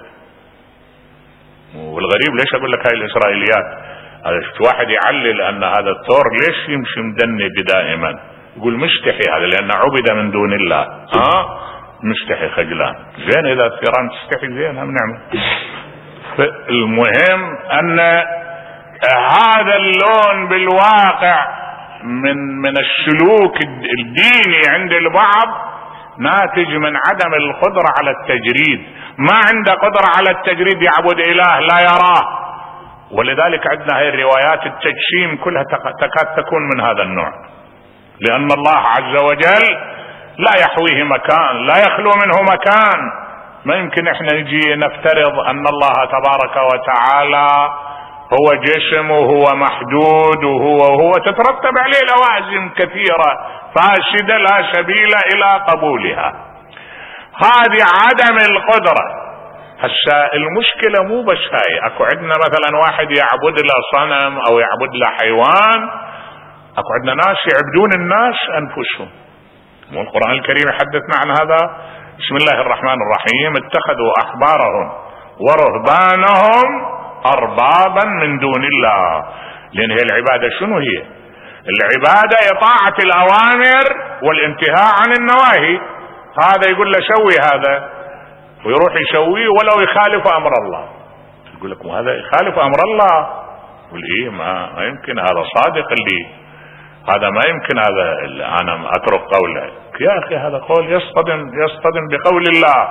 والغريب ليش اقول لك هاي الاسرائيليات، شفت واحد يعلل ان هذا الثور ليش يمشي مدني دائما، يقول مستحي هذا لان عبد من دون الله. مستحي خجلان. زين اذا الثيران تستحي زين هم نعمل. المهم ان هذا اللون بالواقع من السلوك الديني عند البعض ناتج من عدم القدرة على التجريد. ما عنده قدرة على التجريد يعبد اله لا يراه. ولذلك عندنا هاي الروايات التجسيم كلها تكاد تكون من هذا النوع، لان الله عز وجل لا يحويه مكان، لا يخلو منه مكان. ما يمكن احنا نجي نفترض ان الله تبارك وتعالى هو جسم وهو محدود وهو تترتب عليه لوازم كثيرة فاسدة لا سبيل الى قبولها. هذه عدم القدرة. هسه المشكلة مو بس هاي، اكو عندنا مثلا واحد يعبد له صنم او يعبد له حيوان، اكو عندنا ناس يعبدون الناس انفسهم. والقرآن الكريم يحدثنا عن هذا. بسم الله الرحمن الرحيم: اتخذوا احبارهم ورهبانهم اربابا من دون الله. لان هي العبادة شنو هي؟ العبادة اطاعة الاوامر والانتهاء عن النواهي. هذا يقول له سوي هذا ويروح يسويه ولو يخالف امر الله. يقول لكم هذا يخالف امر الله؟ يقول ايه ما يمكن، هذا صادق اللي هذا ما يمكن، هذا انا اترك قوله. يا اخي هذا قول يصطدم بقول الله.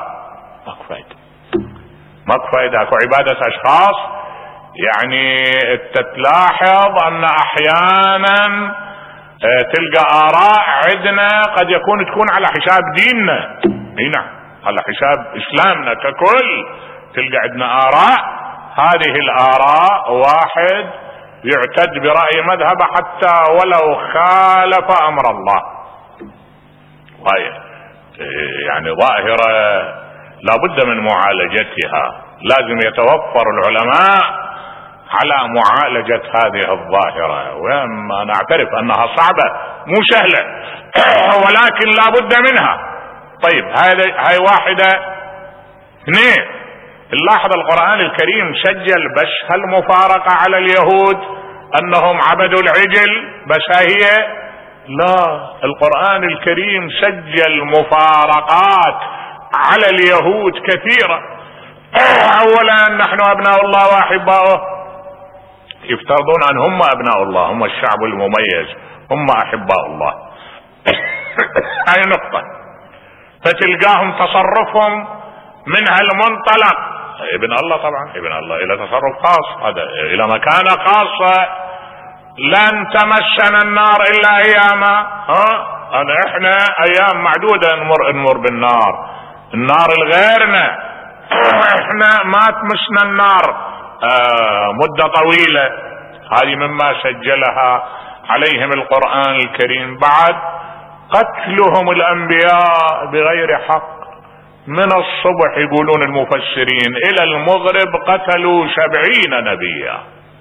ماكو فايدة. اكو عبادة اشخاص يعني تلاحظ ان احيانا تلقى اراء عندنا قد تكون على حساب ديننا. اي نعم، على حساب اسلامنا ككل. تلقى عندنا اراء، هذه الاراء واحد يعتد برأي مذهب حتى ولو خالف امر الله. وهي يعني ظاهرة لا بد من معالجتها. لازم يتوفر العلماء على معالجة هذه الظاهرة، وأنا نعترف أنها صعبة مو سهلة ولكن لا بد منها. طيب هاي واحدة. اثنين، نلاحظ القرآن الكريم سجل بس هالمفارقة على اليهود أنهم عبدوا العجل بس هي؟ لا، القرآن الكريم سجل مفارقات على اليهود كثيرة. أولا نحن أبناء الله وأحباؤه، يفترضون أن هم أبناء الله، هم الشعب المميز، هم أحباء الله. هاي نقطة. فتلقاهم تصرفهم من هالمنطلق، ابن الله طبعا، ابن الله إلى تصرف خاص، هذا إلى مكانة خاصة. لن تمسنا النار إلا أياما، احنا أيام معدودة نمر بالنار، النار الغيرنا، احنا ما تمسنا النار مدة طويلة. هذه مما سجلها عليهم القرآن الكريم. بعد قتلهم الأنبياء بغير حق، من الصبح يقولون المفسرين إلى المغرب قتلوا 70 نبيا،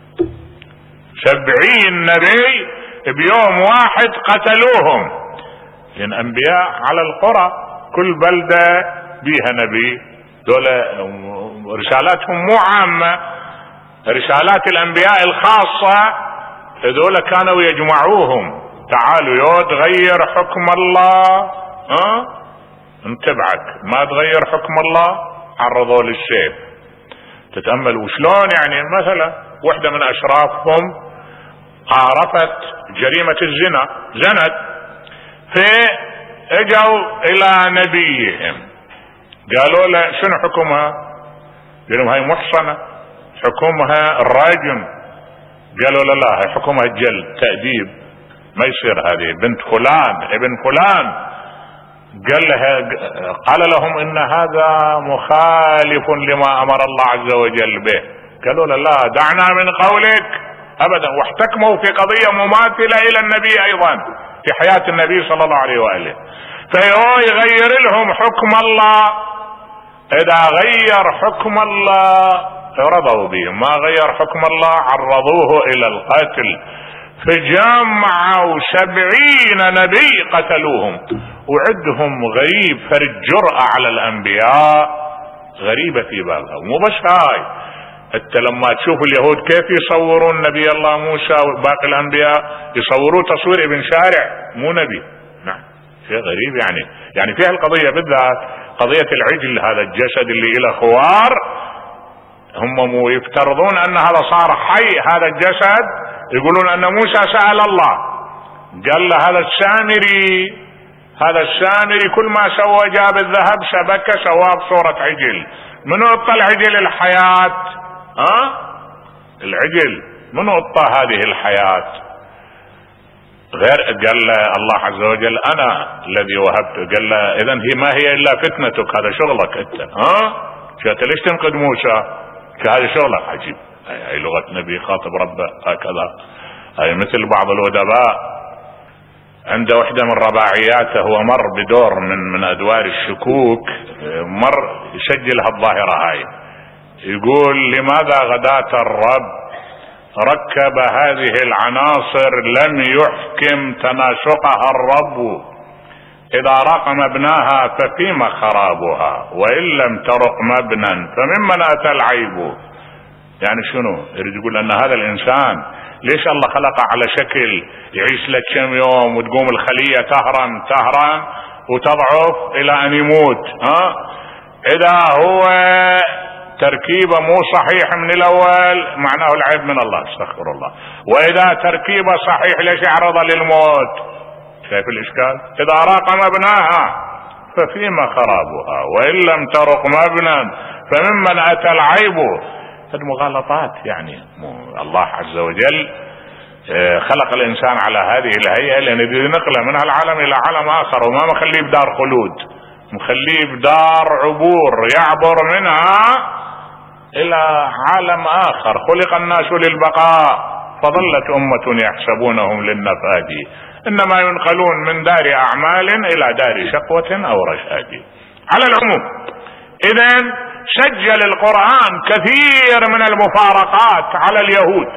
70 نبي بيوم واحد قتلوهم. لأن أنبياء على القرى، كل بلدة بيها نبي، دول رسالاتهم مو عامة، رسالات الأنبياء الخاصة دول كانوا يجمعوهم، تعالوا يا تغير حكم الله، انتبعك ما تغير حكم الله عرضوا للسيف. تتأمل وشلون يعني مثلا واحدة من أشرافهم عرفت جريمة الزنا، زنت، فاجوا إلى نبيهم قالوا له شنو حكمها؟ قالوا هاي محصنة، حكمها الرجم. قالوا له لا، هاي حكمها الجلد، تأديب، ما يصير، هذه بنت فلان ابن فلان. قال لهم إن هذا مخالف لما أمر الله عز وجل به. قالوا له لا، دعنا من قولك أبدا. واحتكموا في قضية مماثلة إلى النبي أيضا في حياة النبي صلى الله عليه وآله. فهو يغير لهم حكم الله، إذا غير حكم الله رضوا به، ما غير حكم الله عرضوه إلى القتل. فجمعوا 70 نبي قتلوهم. وعدهم غريب، فالجرأة على الأنبياء غريبة في بالها. مو بس هاي، انت لما تشوف اليهود كيف يصورون نبي الله موسى وباقي الأنبياء، يصوروه تصوير ابن شارع، مو نبي. نعم، شيء غريب يعني فيها القضية بالذات قضية العجل، هذا الجسد اللي له خوار، هم مو يفترضون أن هذا صار حي، هذا الجسد يقولون أن موسى سأل الله، قال له هذا السامري كل ما سوى جاب الذهب شبكه سواه بصورة عجل. منو اعطى العجل الحياة؟ العجل منو اعطى هذه الحياة؟ غير قال له الله عز وجل أنا الذي وهبت. قال له إذن هي ما هي إلا فتنتك، هذا شغلك أنت، شات ليش تنقذ موسى؟ هذا شغلك. عجيب، هاي لغة نبي خاطب ربه هكذا. هاي مثل بعض الأدباء عنده وحدة من رباعياته، هو مر بدور من أدوار الشكوك، مر يسجل هالظاهرة هاي، يقول لماذا غداة الرب ركب هذه العناصر لم يحكم تناسقها الرب، إذا رق مبناها ففيما خرابها، وإن لم ترق مبنا فممن أتى العيب. يعني شنو يريد يقول؟ أن هذا الإنسان ليش الله خلقه على شكل يعيش لك كم يوم وتقوم الخلية تهرم وتضعف إلى أن يموت. إذا هو تركيبه مو صحيح من الأول معناه العيب من الله، استغفر الله. وإذا تركيبه صحيح ليش يعرض للموت؟ شايف الإشكال؟ إذا راق مبناها ففيما خرابها، وإن لم ترق مبنا فممن أتى العيب. هذه مغالطات. يعني الله عز وجل خلق الإنسان على هذه الهيئة لأن يريد نقله من العالم إلى عالم آخر، وما مخليه بدار خلود، مخليه بدار عبور يعبر منها إلى عالم آخر. خلق الناس للبقاء فظلت أمة يحسبونهم للنفاد، إنما ينقلون من دار أعمال إلى دار شقوة أو رشاد. على العموم إذن سجل القرآن كثير من المفارقات على اليهود،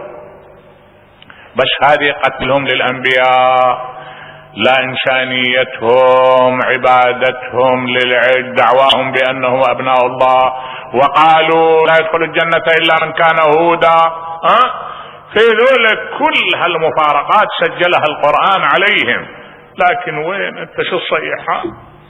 بس هذه قتلهم للأنبياء، لا إنسانيتهم، عبادتهم للعجل، دعواهم بأنهم أبناء الله، وقالوا لا يدخل الجنة إلا من كان هودا. في ذلك كل هالمفارقات سجلها القرآن عليهم. لكن وين انت شو الصيحة؟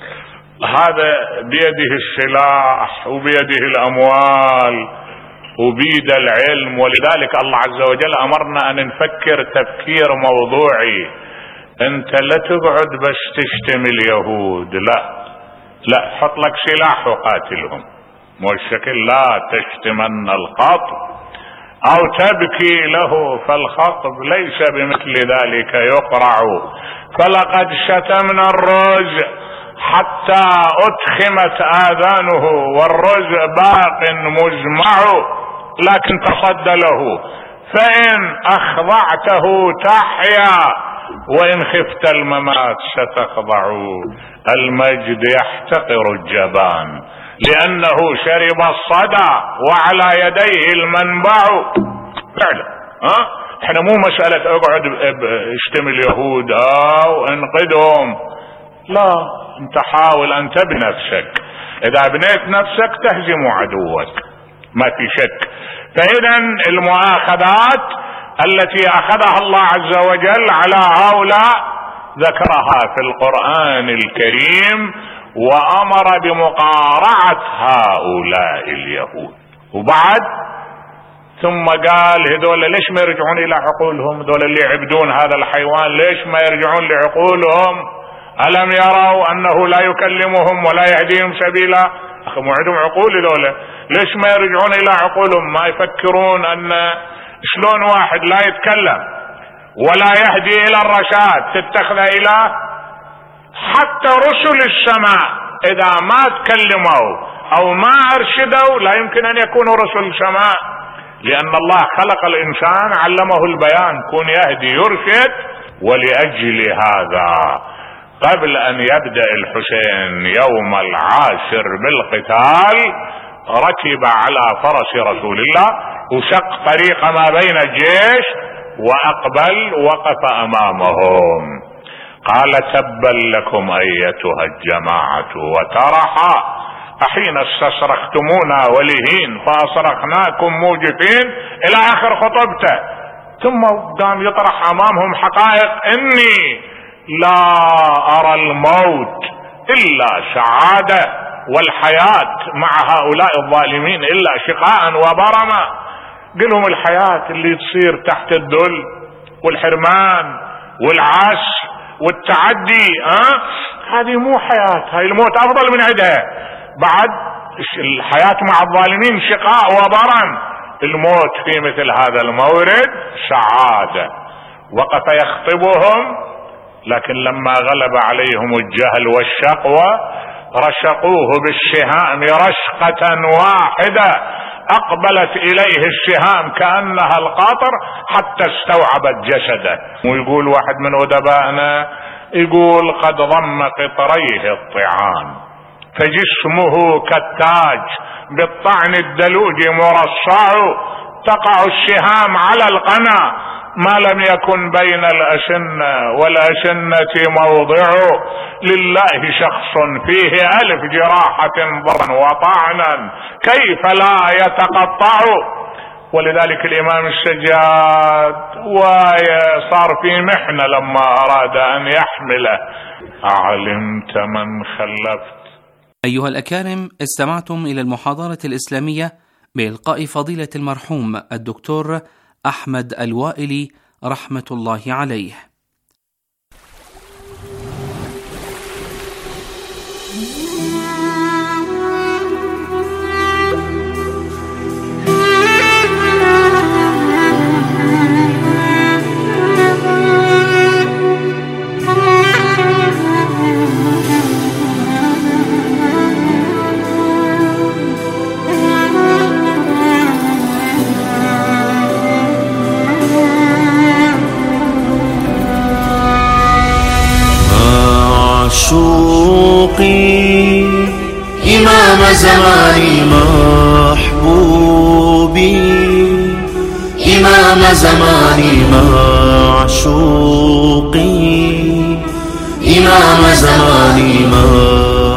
هذا بيده السلاح وبيده الأموال وبيد العلم، ولذلك الله عز وجل أمرنا أن نفكر تفكير موضوعي. انت لا تقعد بس تشتم اليهود، لا حط لك سلاح وقاتلهم، مو الشكل لا تشتمن الخطب او تبكي له، فالخطب ليس بمثل ذلك يقرع. فلقد شتمنا الرز حتى اتخمت آذانه والرز باق مجمع، لكن تصد له فإن أخضعته تحيا وإن خفت الممات ستخضع. المجد يحتقر الجبان لأنه شرب الصدى وعلى يديه المنبع. فعلا احنا مو مسألة اقعد اشتم اليهود وانقذهم، لا، انت حاول ان تبني نفسك، اذا بنيت نفسك تهزم عدوك ما في شك. فإذا المؤاخذات التي اخذها الله عز وجل على هؤلاء ذكرها في القرآن الكريم وامر بمقارعة هؤلاء اليهود. وبعد ثم قال هذول ليش ما يرجعون الى عقولهم؟ هذول اللي يعبدون هذا الحيوان ليش ما يرجعون لعقولهم؟ ألم يروا أنه لا يكلمهم ولا يهديهم سبيلا؟ أخي مو عندهم عقول هذول، ليش ما يرجعون إلى عقولهم؟ ما يفكرون أن شلون واحد لا يتكلم ولا يهدي إلى الرشاد تتخذ إله؟ حتى رسل السماء إذا ما تكلموا أو ما أرشدوا لا يمكن أن يكونوا رسل سماء، لأن الله خلق الإنسان علمه البيان، كون يهدي يرشد. ولأجل هذا قبل أن يبدأ الحسين يوم العاشر بالقتال ركب على فرس رسول الله وشق طريق ما بين الجيش وأقبل وقف أمامهم، قال تبا لكم أيتها الجماعة وترحا أحين استصرختمونا ولهين فأصرخناكم موجفين إلى آخر خطبته. ثم قام يطرح أمامهم حقائق، إني لا أرى الموت إلا سعادة والحياة مع هؤلاء الظالمين إلا شقاء وبرما. قلهم الحياة اللي تصير تحت الذل والحرمان والعس والتعدي هذه مو حياة، هاي الموت أفضل من عدها. بعد الحياة مع الظالمين شقاء وبرم، الموت في مثل هذا المورد سعادة. وقف يخطبهم، لكن لما غلب عليهم الجهل والشقوى رشقوه بالسهام رشقة واحدة، أقبلت إليه السهام كأنها القاطر حتى استوعبت جسده. ويقول واحد من أدبائنا يقول قد ضم قطريه الطعام فجسمه كالتاج بالطعن الدلوج مرصع، تقع السهام على القنا ما لم يكن بين الأسنة والأسنة موضع. لله شخص فيه 1000 جراحة ضرا وطعنا كيف لا يتقطع. ولذلك الإمام السجاد وصار في محنة لما أراد أن يحمله، أعلمت من خلفت. أيها الأكارم، استمعتم إلى المحاضرة الإسلامية بإلقاء فضيلة المرحوم الدكتور أحمد الوائلي رحمة الله عليه. معشوقي إمام زماني محبوبي إمام زماني معشوقي إمام زماني معشوقي